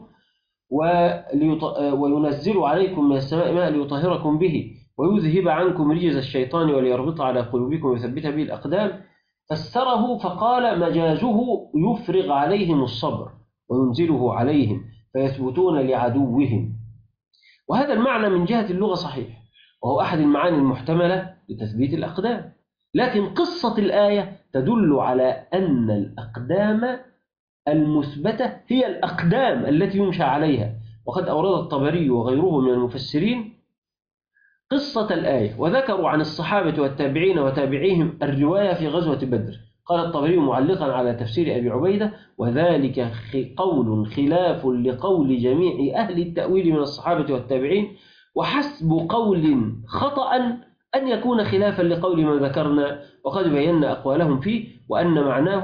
وينزل عليكم من السماء ماء ليطهركم به ويذهب عنكم رجز الشيطان وليربط على قلوبكم ويثبت به الأقدام. فسره فقال مجازه يفرغ عليهم الصبر وينزله عليهم فيثبتون لعدوهم. وهذا المعنى من جهة اللغة صحيح، وهو أحد المعاني المحتملة لتثبيت الأقدام، لكن قصة الآية تدل على أن الأقدام المثبتة هي الأقدام التي يمشى عليها. وقد أورد الطبري وغيره من المفسرين قصة الآية وذكروا عن الصحابة والتابعين وتابعيهم الرواية في غزوة بدر. قال الطبري معلقا على تفسير أبي عبيدة وذلك قول خلاف لقول جميع أهل التأويل من الصحابة والتابعين، وحسب قول خطأ أن يكون خلافا لقول ما ذكرنا، وقد بينا أقوالهم فيه، وأن معناه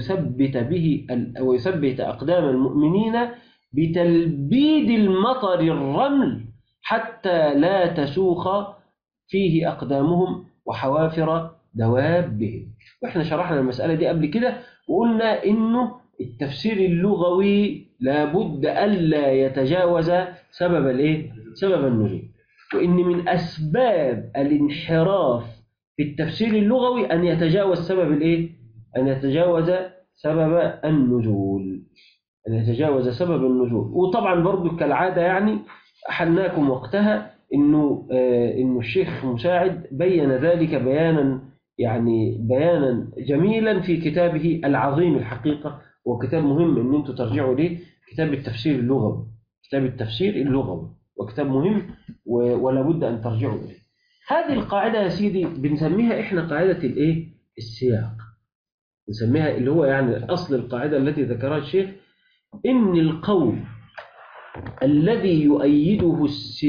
ويثبت أقدام المؤمنين بتلبيد المطر الرمل حتى لا تسوخ فيه أقدامهم وحوافر دوابهم. وإحنا شرحنا المسألة دي قبل كده وقلنا إنه التفسير اللغوي لابد ألا يتجاوز سبب النزول، وإن من أسباب الانحراف في التفسير اللغوي أن يتجاوز سبب النزول. وطبعا برضو كالعادة يعني أحلناكم وقتها إنه الشيخ مساعد بين ذلك بيانا جميلا في كتابه العظيم الحقيقة، وكتاب مهم إن أنتم ترجعوا ليه، كتاب التفسير اللغوي، وكتاب مهم ولا بد أن ترجعوا إليه. هذه القاعدة يا سيدي بنسميها إحنا قاعدة السياق، نسميها اللي هو يعني أصل القاعدة التي ذكرها الشيخ، إن القول الذي يؤيده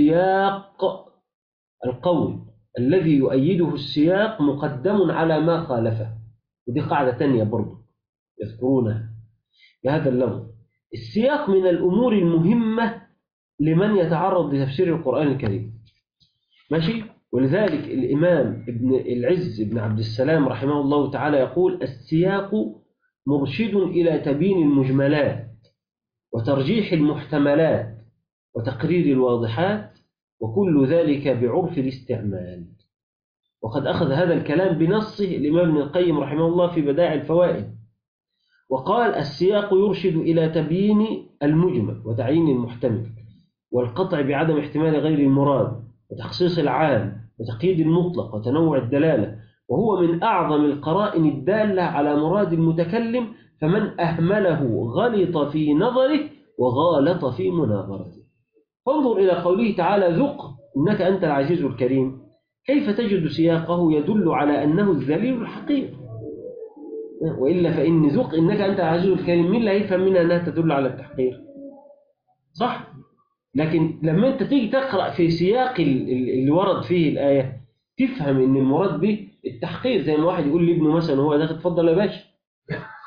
السياق مقدم على ما خالفه. ودي قاعدة تانية برضو يذكرونها بهذا اللفظ. السياق من الأمور المهمة لمن يتعرض لتفسير القرآن الكريم، ماشي؟ ولذلك الإمام ابن العز بن عبد السلام رحمه الله تعالى يقول السياق مرشد إلى تبيين المجملات وترجيح المحتملات وتقرير الواضحات، وكل ذلك بعرف الاستعمال. وقد أخذ هذا الكلام بنصه الإمام ابن القيم رحمه الله في بدائع الفوائد، وقال السياق يرشد إلى تبيين المجمل وتعيين المحتمل والقطع بعدم احتمال غير المراد وتخصيص العام وتقييد المطلق وتنوع الدلالة، وهو من أعظم القرائن الدالة على مراد المتكلم، فمن أهمله غلط في نظره وغالط في مناظرته. فانظر إلى قوله تعالى ذق إنك أنت العزيز الكريم، كيف تجد سياقه يدل على أنه الذليل الحقير، وإلا فإن ذق إنك أنت العزيز الكريم مين لا يفهم منها أنها تدل على التحقير، صح؟ لكن لما أنت تيجي تقرأ في سياق اللي ورد فيه الآية تفهم إن المراد به التحقير، زي ما واحد يقول لابنه مثلا وهو داخل اتفضل يا باشا،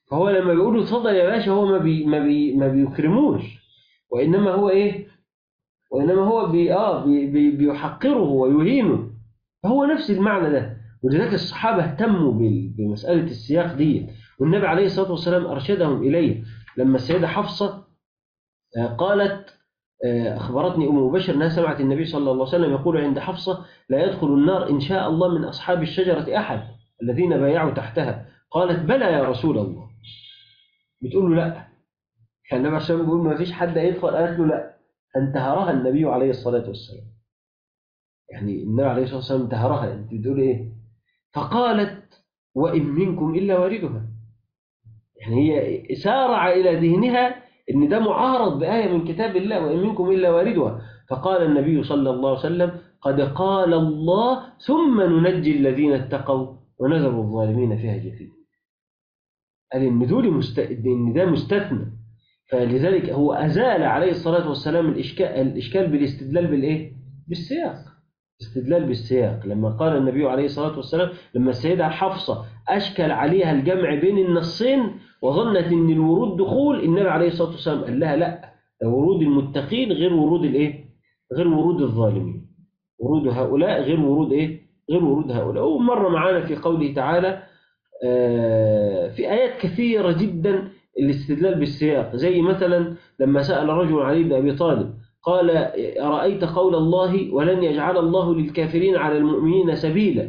فهو لما بيقول له اتفضل يا باشا هو ما بيكرموش، وإنما هو إيه؟ وإنما هو بيحقره ويهينه. فهو نفس المعنى ده. ولذلك الصحابة اهتموا بمسألة السياق دي، والنبي عليه الصلاة والسلام أرشدهم إليه. لما السيدة حفصة قالت أخبرتني أم مبشر أنها سمعت النبي صلى الله عليه وسلم يقول عند حفصة: لا يدخل النار إن شاء الله من أصحاب الشجرة أحد الذين بايعوا تحتها. قالت: بلى يا رسول الله. بتقول له لا، كان النبي عليه الصلاة والسلام بيقول ما فيش حد يدخل، قالت له لا، انتهرها النبي عليه الصلاة والسلام. يعني النبي عليه الصلاة والسلام انتهرها، أنت بتقول إيه؟ فقالت: وإن منكم إلا واردها. يعني هي سارع إلى ذهنها إن ده معارض بآية من كتاب الله: وإن منكم إلا واردها. فقال النبي صلى الله عليه وسلم: قد قال الله ثم ننجي الذين اتقوا ونذر الظالمين فيها جثيا. قال إن إن ده مستثنى. فلذلك هو أزال عليه الصلاة والسلام الإشكال بالاستدلال بالإيه؟ بالسياق. استدلال بالسياق. لما قال النبي عليه الصلاة والسلام، لما السيدة حفصة أشكل عليها الجمع بين النصين وظنت أن الورود دخول، النبي عليه الصلاة والسلام قال لها لا، ورود المتقين غير ورود الإيه؟ غير ورود الظالمين. ورود هؤلاء غير ورود إيه؟ غير ورود هؤلاء. ومر معانا في قوله تعالى في آيات كثيرة جدا الاستدلال بالسياق، زي مثلا لما سأل رجل علي بن أبي طالب قال: أرأيت قول الله: ولن يجعل الله للكافرين على المؤمنين سبيلا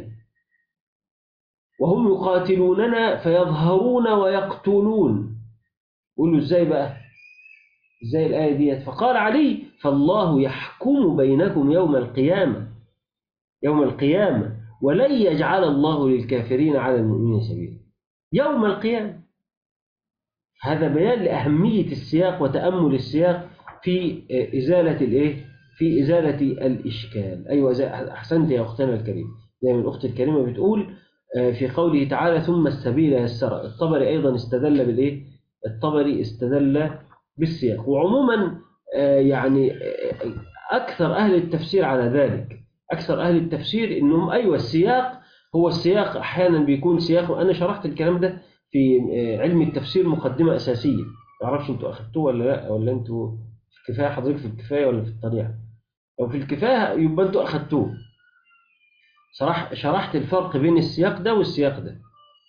وهم يقاتلوننا فيظهرون ويقتلون. قل له إزاي بقى؟ إزاي الآية ديت؟ فقال علي: فالله يحكم بينكم يوم القيامة، يوم القيامة، ولن يجعل الله للكافرين على المؤمنين سبيلا. يوم القيامة. هذا بيان لأهمية السياق وتأمل السياق في إزالة الإيه؟ في إزالة الإشكال. أيوة، أحسنت يا أختنا الكريمة. زي ما الأخت الكريمة بتقول في قوله تعالى: ثم السبيل يسر. الطبري أيضا استدل بالإيه؟ الطبري استدل بالسياق. وعموما يعني أكثر أهل التفسير على ذلك، أكثر أهل التفسير إنهم أيوة السياق هو السياق. أحيانا بيكون سياق، وأنا شرحت الكلام ده في علم التفسير مقدمة أساسية. ما أعرفش أنتوا أخذتوه ولا لا، ولا أنتوا في الكفاية، حضرتك في الكفاية ولا في الطريقة؟ لو في الكفاية يبقى أنتوا أخذتوه. شرحت الفرق بين السياق ده والسياق ده.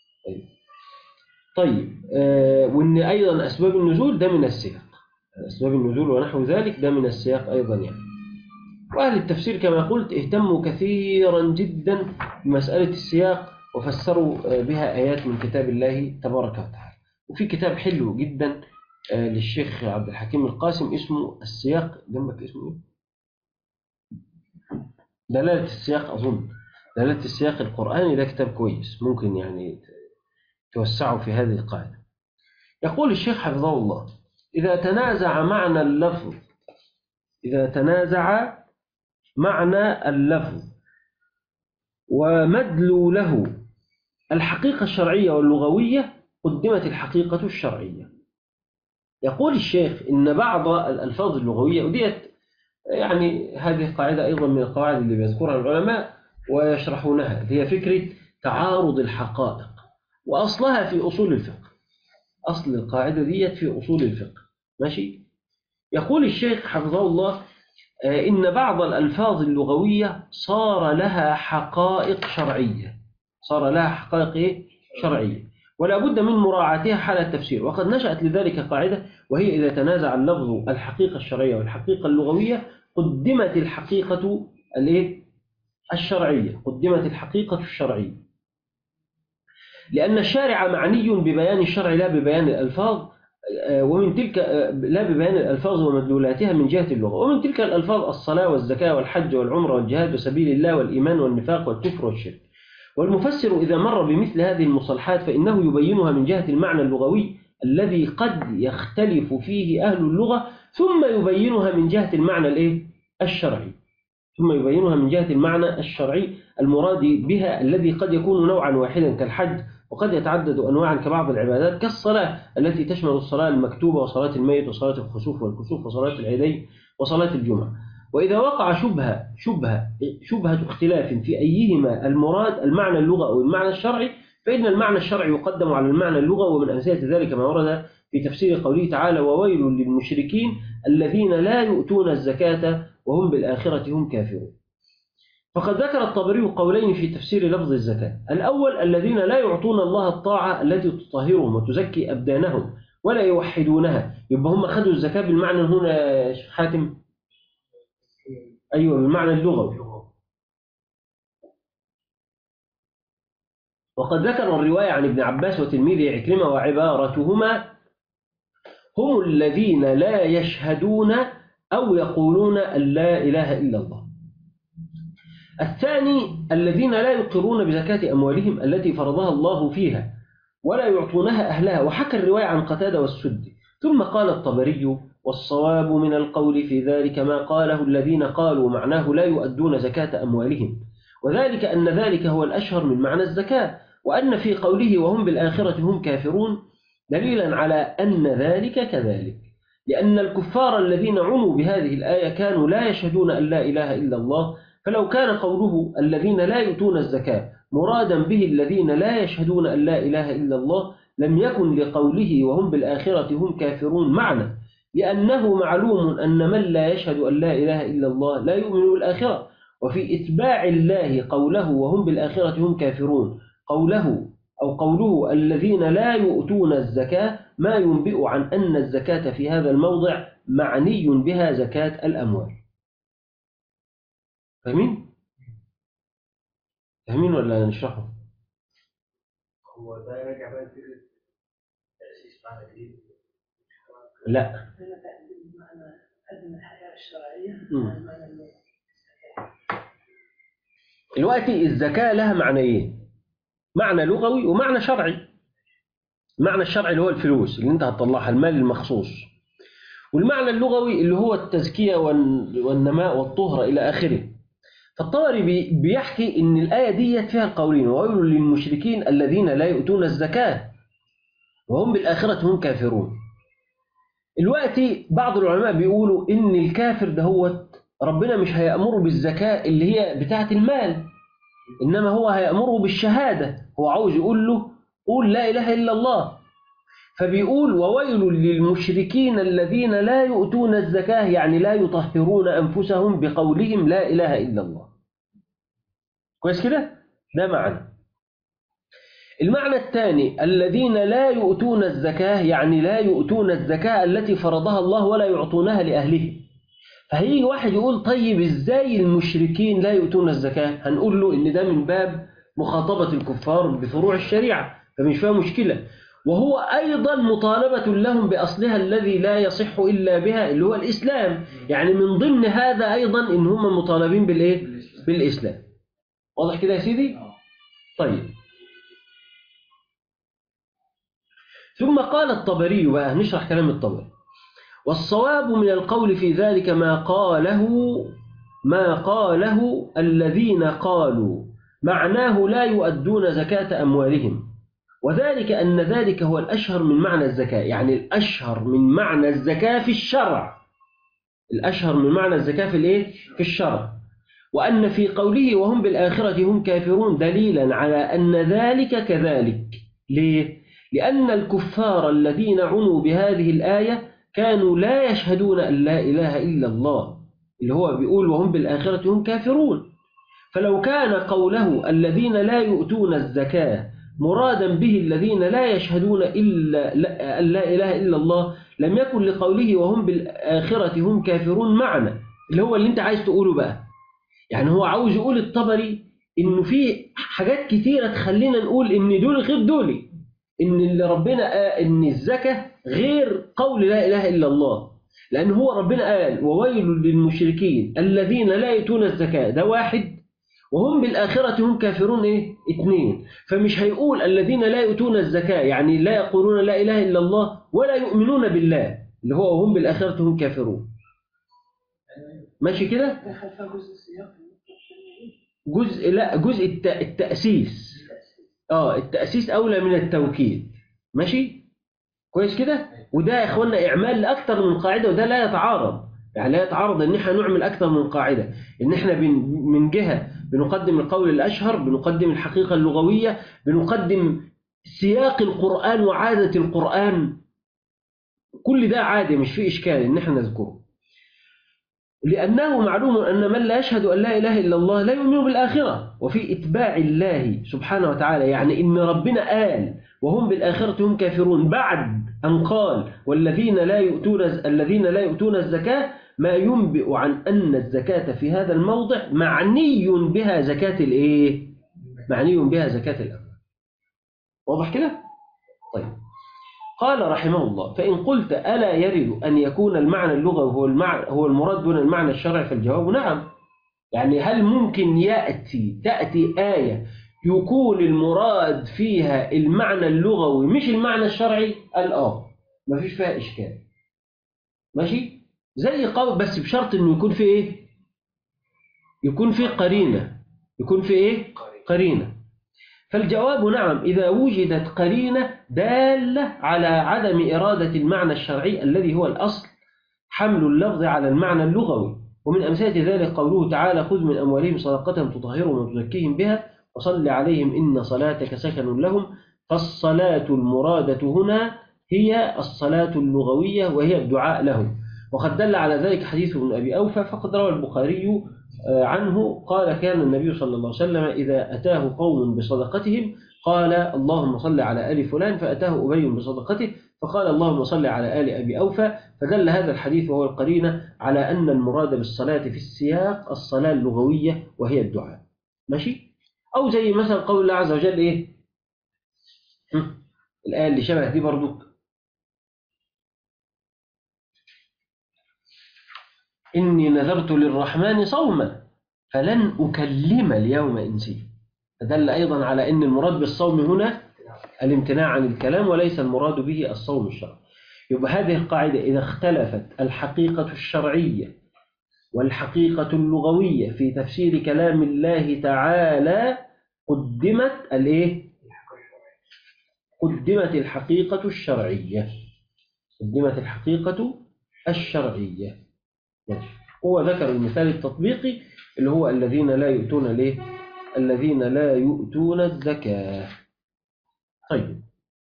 طيب وإن أيضا أسباب النزول ده من السياق، أسباب النزول ونحو ذلك ده من السياق أيضا يعني. وأهل التفسير كما قلت اهتموا كثيرا جدا بمسألة السياق، وفسروا بها آيات من كتاب الله تبارك وتعالى. وفي كتاب حلو جدا للشيخ عبد الحكيم القاسم اسمه السياق، جنبك اسمه ايه؟ دلالة السياق، أظن دلالة السياق القرآني. ده كتاب كويس، ممكن يعني توسعوا في هذه القاعدة. يقول الشيخ حفظه الله: إذا تنازع معنى اللفظ، إذا تنازع معنى اللفظ ومدلوله الحقيقة الشرعية واللغوية، قدمت الحقيقة الشرعية. يقول الشيخ إن بعض الألفاظ اللغوية، وديت يعني هذه قاعدة أيضا من القواعد اللي بيذكرها العلماء ويشرحونها، اللي هي فكرة تعارض الحقائق، وأصلها في أصول الفقه. أصل القاعدة ديت في أصول الفقه. ماشي. يقول الشيخ حفظه الله إن بعض الألفاظ اللغوية صار لها حقائق شرعية، صار لها حقائق شرعية، ولا بد من مراعاتها حال التفسير. وقد نشأت لذلك قاعدة، وهي إذا تنازع اللفظ الحقيقة الشرعية والحقيقة اللغوية، قدمت الحقيقة الشرعية، قدمت الحقيقة الشرعية، لأن الشارع معني ببيان الشرع لا ببيان الألفاظ، ومن تلك لا ببيان الألفاظ ومدلولاتها من جهة اللغة. ومن تلك الألفاظ الصلاة والزكاة والحج والعمرة والجهاد وسبيل الله والإيمان والنفاق والكفر والشرك. والمفسر إذا مر بمثل هذه المصطلحات فإنه يبينها من جهة المعنى اللغوي الذي قد يختلف فيه أهل اللغة، ثم يبينها من جهة المعنى الشرعي، ثم يبينها من جهة المعنى الشرعي المراد بها، الذي قد يكون نوعا واحدا كالحج، وقد يتعدد أنواعا كبعض العبادات كالصلاة التي تشمل الصلاة المكتوبة وصلاة الميت وصلاة الخسوف والكسوف وصلاة العيدين وصلاة الجمعة. وإذا وقع شبهة اختلاف في أيهما المراد، المعنى اللغوي أو المعنى الشرعي، فإن المعنى الشرعي يقدم على المعنى اللغوي، ومن أمثلة ذلك ما ورد في تفسير قوله تعالى: وويل للمشركين الذين لا يؤتون الزكاة وهم بالآخرة هم كافرون. فقد ذكر الطبري قولين في تفسير لفظ الزكاة. الأول: الذين لا يعطون الله الطاعة التي تطهرهم وتزكي أبدانهم ولا يوحدونها. يبقى هم خدوا الزكاة بالمعنى هنا يا شيخ حاتم؟ أيوة، بالمعنى اللغوي. وقد ذكر الرواية عن ابن عباس وتلميذه عكرمة وعبارتهما: هم الذين لا يشهدون أو يقولون أن لا إله إلا الله. الثاني: الذين لا يقرون بزكاة أموالهم التي فرضها الله فيها ولا يعطونها أهلها. وحكى الرواية عن قتادة والسدي. ثم قال الطبري: والصواب من القول في ذلك ما قاله الذين قالوا معناه لا يؤدون زكاة أموالهم، وذلك أن ذلك هو الأشهر من معنى الزكاة، وأن في قوله وهم بالآخرة هم كافرون دليلا على أن ذلك كذلك، لأن الكفار الذين عنوا بهذه الآية كانوا لا يشهدون أن لا إله إلا الله. فلو كان قوله الذين لا يؤتون الزكاة مرادا به الذين لا يشهدون أن لا إله إلا الله لم يكن لقوله وهم بالآخرة هم كافرون معنى، لأنه معلوم أن من لا يشهد أن لا إله إلا الله لا يؤمن بالآخرة. وفي إتباع الله قوله وهم بالآخرة هم كافرون قوله الذين لا يؤتون الزكاة ما ينبئ عن أن الزكاة في هذا الموضع معني بها زكاة الأموال. فاهمين ولا نشرحه؟ هو ده راجع بقى لفكرة تأسيس معنى جديد؟ لا. معنى قدم الحياة الشرعية. دلوقتي الزكاة لها معنيين: معنى لغوي ومعنى شرعي. المعنى الشرعي اللي هو الفلوس اللي انت هتطلعها، المال المخصوص، والمعنى اللغوي اللي هو التزكية والنماء والطهرة إلى آخره. فالطبري بيحكي إن الآية دي فيها القولين: وويل للمشركين الذين لا يؤتون الزكاة وهم بالآخرة هم كافرون. دلوقتي بعض العلماء بيقولوا إن الكافر ده هو ربنا مش هيأمره بالزكاة اللي هي بتاعة المال، إنما هو هيأمره بالشهادة. هو عاوز يقول له قول لا إله إلا الله. فبيقول وويل للمشركين الذين لا يؤتون الزكاة، يعني لا يطهرون أنفسهم بقولهم لا إله إلا الله. كويس كده؟ ده معنى. المعنى الثاني: الذين لا يؤتون الزكاة، يعني لا يؤتون الزكاة التي فرضها الله ولا يعطونها لأهله. فهيجي واحد يقول طيب إزاي المشركين لا يؤتون الزكاة؟ هنقول له إن ده من باب مخاطبة الكفار بفروع الشريعة، فمش فيها مشكلة. وهو أيضا مطالبة لهم بأصلها الذي لا يصح إلا بها اللي هو الإسلام. يعني من ضمن هذا أيضا إن هم مطالبين بالإيه؟ بالإسلام. واضح كده يا سيدي؟ طيب. ثم قال الطبري بقى، نشرح كلام الطبري: والصواب من القول في ذلك ما قاله الذين قالوا معناه لا يؤدون زكاة أموالهم، وذلك أن ذلك هو الأشهر من معنى الزكاة. يعني الأشهر من معنى الزكاة في الشرع، الأشهر من معنى الزكاة في الإيه؟ في الشرع. وأن في قوله وهم بالآخرة هم كافرون دليلا على أن ذلك كذلك. ليه؟ لأن الكفار الذين عنوا بهذه الآية كانوا لا يشهدون أن لا إله إلا الله، اللي هو بيقول وهم بالآخرة هم كافرون. فلو كان قوله الذين لا يؤتون الزكاة مرادا به الذين لا يشهدون إلا أن لا إله إلا الله لم يكن لقوله وهم بالآخرة هم كافرون معنى، اللي هو اللي انت عايز تقوله بقى. يعني هو عاوز يقول الطبري إنه في حاجات كتيرة تخلينا نقول إن دول غير دول، إن اللي ربنا إن الزكاة غير قول لا إله إلا الله، لأن هو ربنا قال وويل للمشركين الذين لا يؤتون الزكاة، ده واحد، وهم بالآخرة هم كافرون إيه؟ اثنين. فمش هيقول الذين لا يؤتون الزكاة يعني لا يقولون لا إله إلا الله ولا يؤمنون بالله، اللي هو وهم بالآخرة هم كافرون. ماشي كده؟ جزء التأسيس. التأسيس أولى من التوكيد. ماشي؟ كويس كده؟ وده يا إخوانا إعمال لأكثر من قاعدة، وده لا يتعارض. يعني لا يتعارض ان احنا نعمل اكثر من قاعده، ان احنا من جهه بنقدم القول الاشهر، بنقدم الحقيقه اللغويه، بنقدم سياق القران وعاده القران، كل ده عادي مش فيه اشكال ان احنا نذكره، لانه معلوم ان من لا يشهد ان لا اله الا الله لا يؤمن بالاخره، وفي اتباع الله سبحانه وتعالى، يعني ان ربنا قال وهم بالاخره هم كافرون بعد ان قال والذين لا يؤتون الزكاه، ما ينبئ عن ان الزكاه في هذا الموضع معني بها زكاه الايه؟ معني بها زكاه الاموال. واضح كده؟ طيب، قال رحمه الله: فإن قلت ألا يرد أن يكون المعنى اللغوي هو المراد دون المعنى الشرعي؟ فالجواب نعم. يعني هل ممكن تأتي آية يكون المراد فيها المعنى اللغوي مش المعنى الشرعي؟ قال ما فيش فيها إشكال، ماشي، زي قول، بس بشرط إنه يكون في إيه؟ يكون في قرينة، يكون في إيه؟ قرينة. فالجواب نعم إذا وجدت قرينة دالة على عدم إرادة المعنى الشرعي الذي هو الأصل، حمل اللفظ على المعنى اللغوي. ومن أمثلة ذلك قوله تعالى: خذ من أموالهم صدقة تطهرهم وتزكيهم بها وصل عليهم إن صلاتك سكن لهم. فالصلاة المرادة هنا هي الصلاة اللغوية وهي الدعاء لهم. وقد دل على ذلك حديث ابن أبي أوفى، فقد روى البخاري عنه قال: كان النبي صلى الله عليه وسلم إذا أتاه قوم بصدقتهم قال: اللهم صل على آل فلان، فأتاه أبي بصدقته فقال: اللهم صل على آل أبي أوفى. فدل هذا الحديث وهو القرينة على أن المراد بالصلاة في السياق الصلاة اللغوية وهي الدعاء، ماشي. أو زي مثلا قول الله عز وجل إيه؟ الآية اللي شبه دي برضو: إني نذرت للرحمن صوما فلن أكلم اليوم إنسيا. فدل أيضا على أن المراد بالصوم هنا الامتناع عن الكلام وليس المراد به الصوم الشرعي. يبقى هذه القاعدة: إذا اختلفت الحقيقة الشرعية والحقيقة اللغوية في تفسير كلام الله تعالى قدمت الإيه؟ قدمت الحقيقة الشرعية. قدمت الحقيقة الشرعية. هو ذكر المثال التطبيقي اللي هو الذين لا يؤتون ليه؟ الذين لا يؤتون الزكاة. طيب،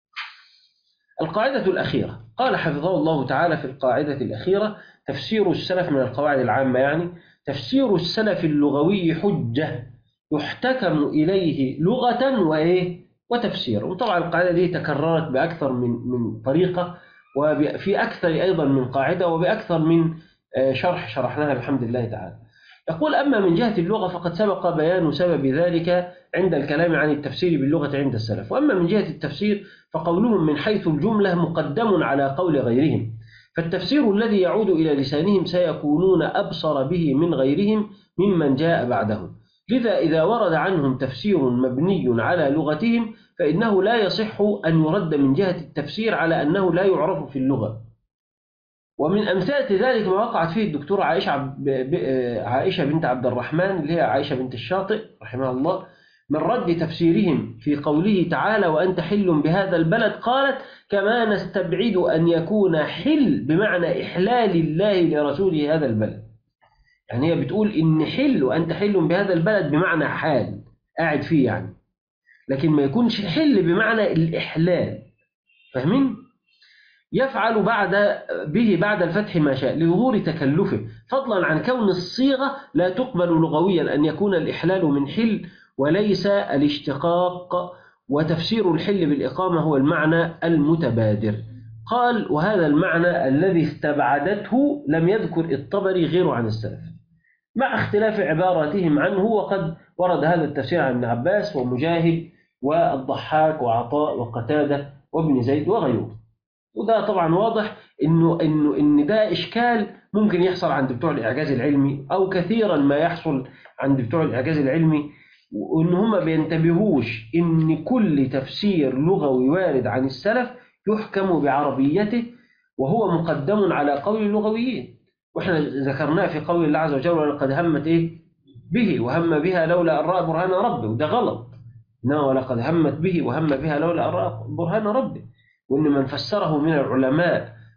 القاعدة الأخيرة، قال حفظه الله تعالى في القاعدة الأخيرة: تفسير السلف من القواعد العامة، يعني تفسير السلف اللغوي حجة يحتكم إليه لغة وتفسير. وطبعا القاعدة دي تكررت بأكثر من طريقة، وفي أكثر أيضا من قاعدة، وبأكثر من شرح شرحناها بحمد الله تعالى. يقول: أما من جهة اللغة فقد سبق بيان سبب ذلك عند الكلام عن التفسير باللغة عند السلف. وأما من جهة التفسير فقولهم من حيث الجملة مقدم على قول غيرهم، فالتفسير الذي يعود إلى لسانهم سيكونون أبصر به من غيرهم ممن جاء بعدهم. لذا إذا ورد عنهم تفسير مبني على لغتهم فإنه لا يصح أن يرد من جهة التفسير على أنه لا يعرف في اللغة. ومن أمثلة ذلك ما وقعت فيه الدكتورة عائشة بنت عبد الرحمن اللي هي عائشة بنت الشاطئ رحمها الله، من رد تفسيرهم في قوله تعالى: وأنت حل بهذا البلد، قالت: كما نستبعد أن يكون حل بمعنى إحلال الله لرسوله هذا البلد. يعني هي بتقول إن حل وأنت حل بهذا البلد بمعنى حال قاعد فيه يعني، لكن ما يكونش حل بمعنى الإحلال. فاهمين؟ يفعل بعد الفتح ما شاء لظهور تكلفه، فضلا عن كون الصيغة لا تقبل لغويا أن يكون الإحلال من حل وليس الاشتقاق، وتفسير الحل بالإقامة هو المعنى المتبادر. قال: وهذا المعنى الذي استبعدته لم يذكر الطبري غيره عن السلف، مع اختلاف عباراتهم عنه. وقد ورد هذا التفسير عن ابن عباس ومجاهد والضحاك وعطاء وقتادة وابن زيد وغيره. وده طبعا واضح إن ده إشكال ممكن يحصل عند بتوع الإعجاز العلمي، أو كثيرا ما يحصل عند بتوع الإعجاز العلمي، وإن هم بينتبهوش إن كل تفسير لغوي وارد عن السلف يحكم بعربيته وهو مقدم على قول اللغويين. وإحنا ذكرناه في قول الله عز وجل: ولقد همت به وهم بها لولا أن رأى برهان ربه. وده غلط، إنما ولقد همت به وهم بها لولا أن رأى برهان ربه. وإن من فسره من العلماء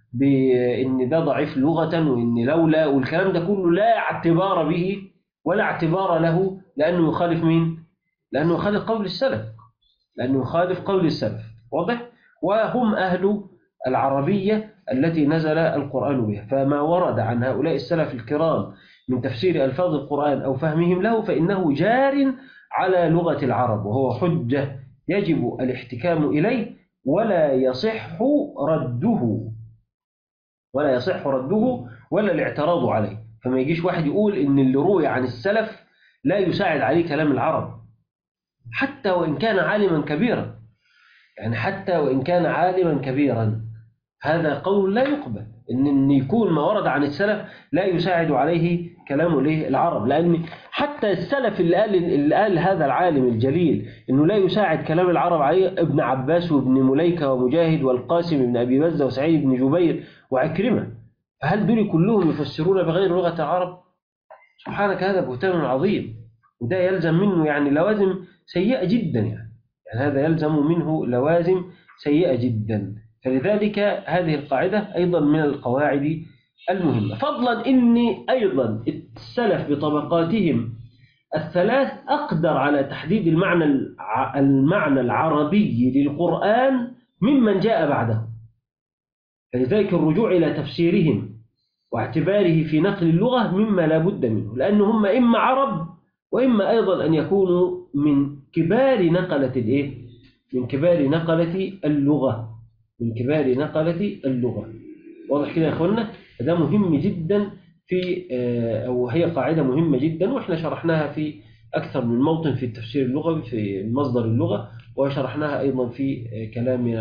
بأن ده ضعيف لغة وإن لولا والكلام ده كله لا اعتبار به ولا اعتبار له، لأنه يخالف مين؟ لأنه يخالف قول السلف، لأنه يخالف قول السلف. واضح؟ وهم أهل العربية التي نزل القرآن بها، فما ورد عن هؤلاء السلف الكرام من تفسير ألفاظ القرآن أو فهمهم له فإنه جار على لغة العرب، وهو حجة يجب الاحتكام إليه ولا يصح رده، ولا يصح رده ولا الاعتراض عليه. فما يجيش واحد يقول إن اللي روي عن السلف لا يساعد عليه كلام العرب حتى وإن كان عالما كبيرا، يعني حتى وإن كان عالما كبيرا، هذا قول لا يقبل، إن يكون ما ورد عن السلف لا يساعد عليه كلام العرب. لأن حتى السلف اللي قال هذا العالم الجليل إنه لا يساعد كلام العرب عليه ابن عباس وابن مليكة ومجاهد والقاسم بن أبي بزة وسعيد بن جبير وعكرمة، فهل دول كلهم يفسرون بغير لغة العرب؟ سبحانك، هذا بهتان عظيم، وده يلزم منه يعني لوازم سيئة جدا، يعني هذا يلزم منه لوازم سيئة جدا. فلذلك هذه القاعدة أيضا من القواعد المهمة، فضلا إني أيضا السلف بطبقاتهم الثلاث أقدر على تحديد المعنى العربي للقرآن ممن جاء بعده. فلذلك الرجوع إلى تفسيرهم واعتباره في نقل اللغة مما لا بد منه، لأنهم إما عرب وإما أيضا أن يكونوا من كبار نقلة من كبار نقلة اللغة، من كبار نقلة اللغة. واضح كده يا أخوانا؟ ده مهم جدا أو هي قاعدة مهمة جدا، وإحنا شرحناها في أكثر من موطن في التفسير اللغوي في مصدر اللغة، وشرحناها أيضا في كلامنا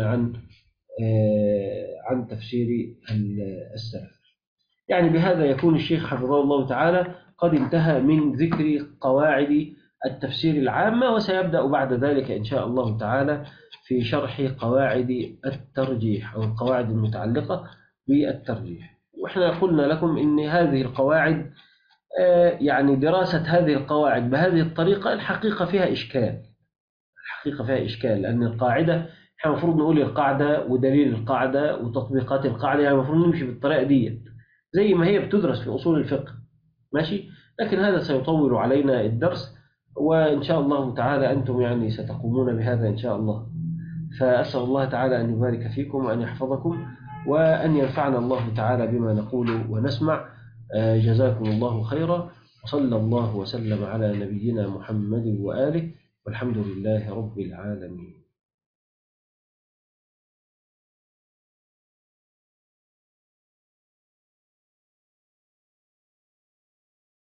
عن تفسير السلف. يعني بهذا يكون الشيخ حفظه الله تعالى قد انتهى من ذكر قواعد التفسير العامة، وسيبدأ بعد ذلك إن شاء الله تعالى في شرح قواعد الترجيح أو القواعد المتعلقة بالترجيح. وإحنا قلنا لكم إن هذه القواعد يعني دراسة هذه القواعد بهذه الطريقة الحقيقة فيها إشكال، الحقيقة فيها إشكال، لأن القاعدة إحنا المفروض نقول القاعدة ودليل القاعدة وتطبيقات القاعدة، يعني المفروض نمشي بالطريقة دي زي ما هي بتدرس في أصول الفقه، ماشي. لكن هذا سيطول علينا الدرس، وإن شاء الله تعالى أنتم يعني ستقومون بهذا إن شاء الله. فأسأل الله تعالى أن يبارك فيكم وأن يحفظكم وأن ينفعنا الله تعالى بما نقول ونسمع. جزاكم الله خيرا، وصلى الله وسلم على نبينا محمد وآله، والحمد لله رب العالمين.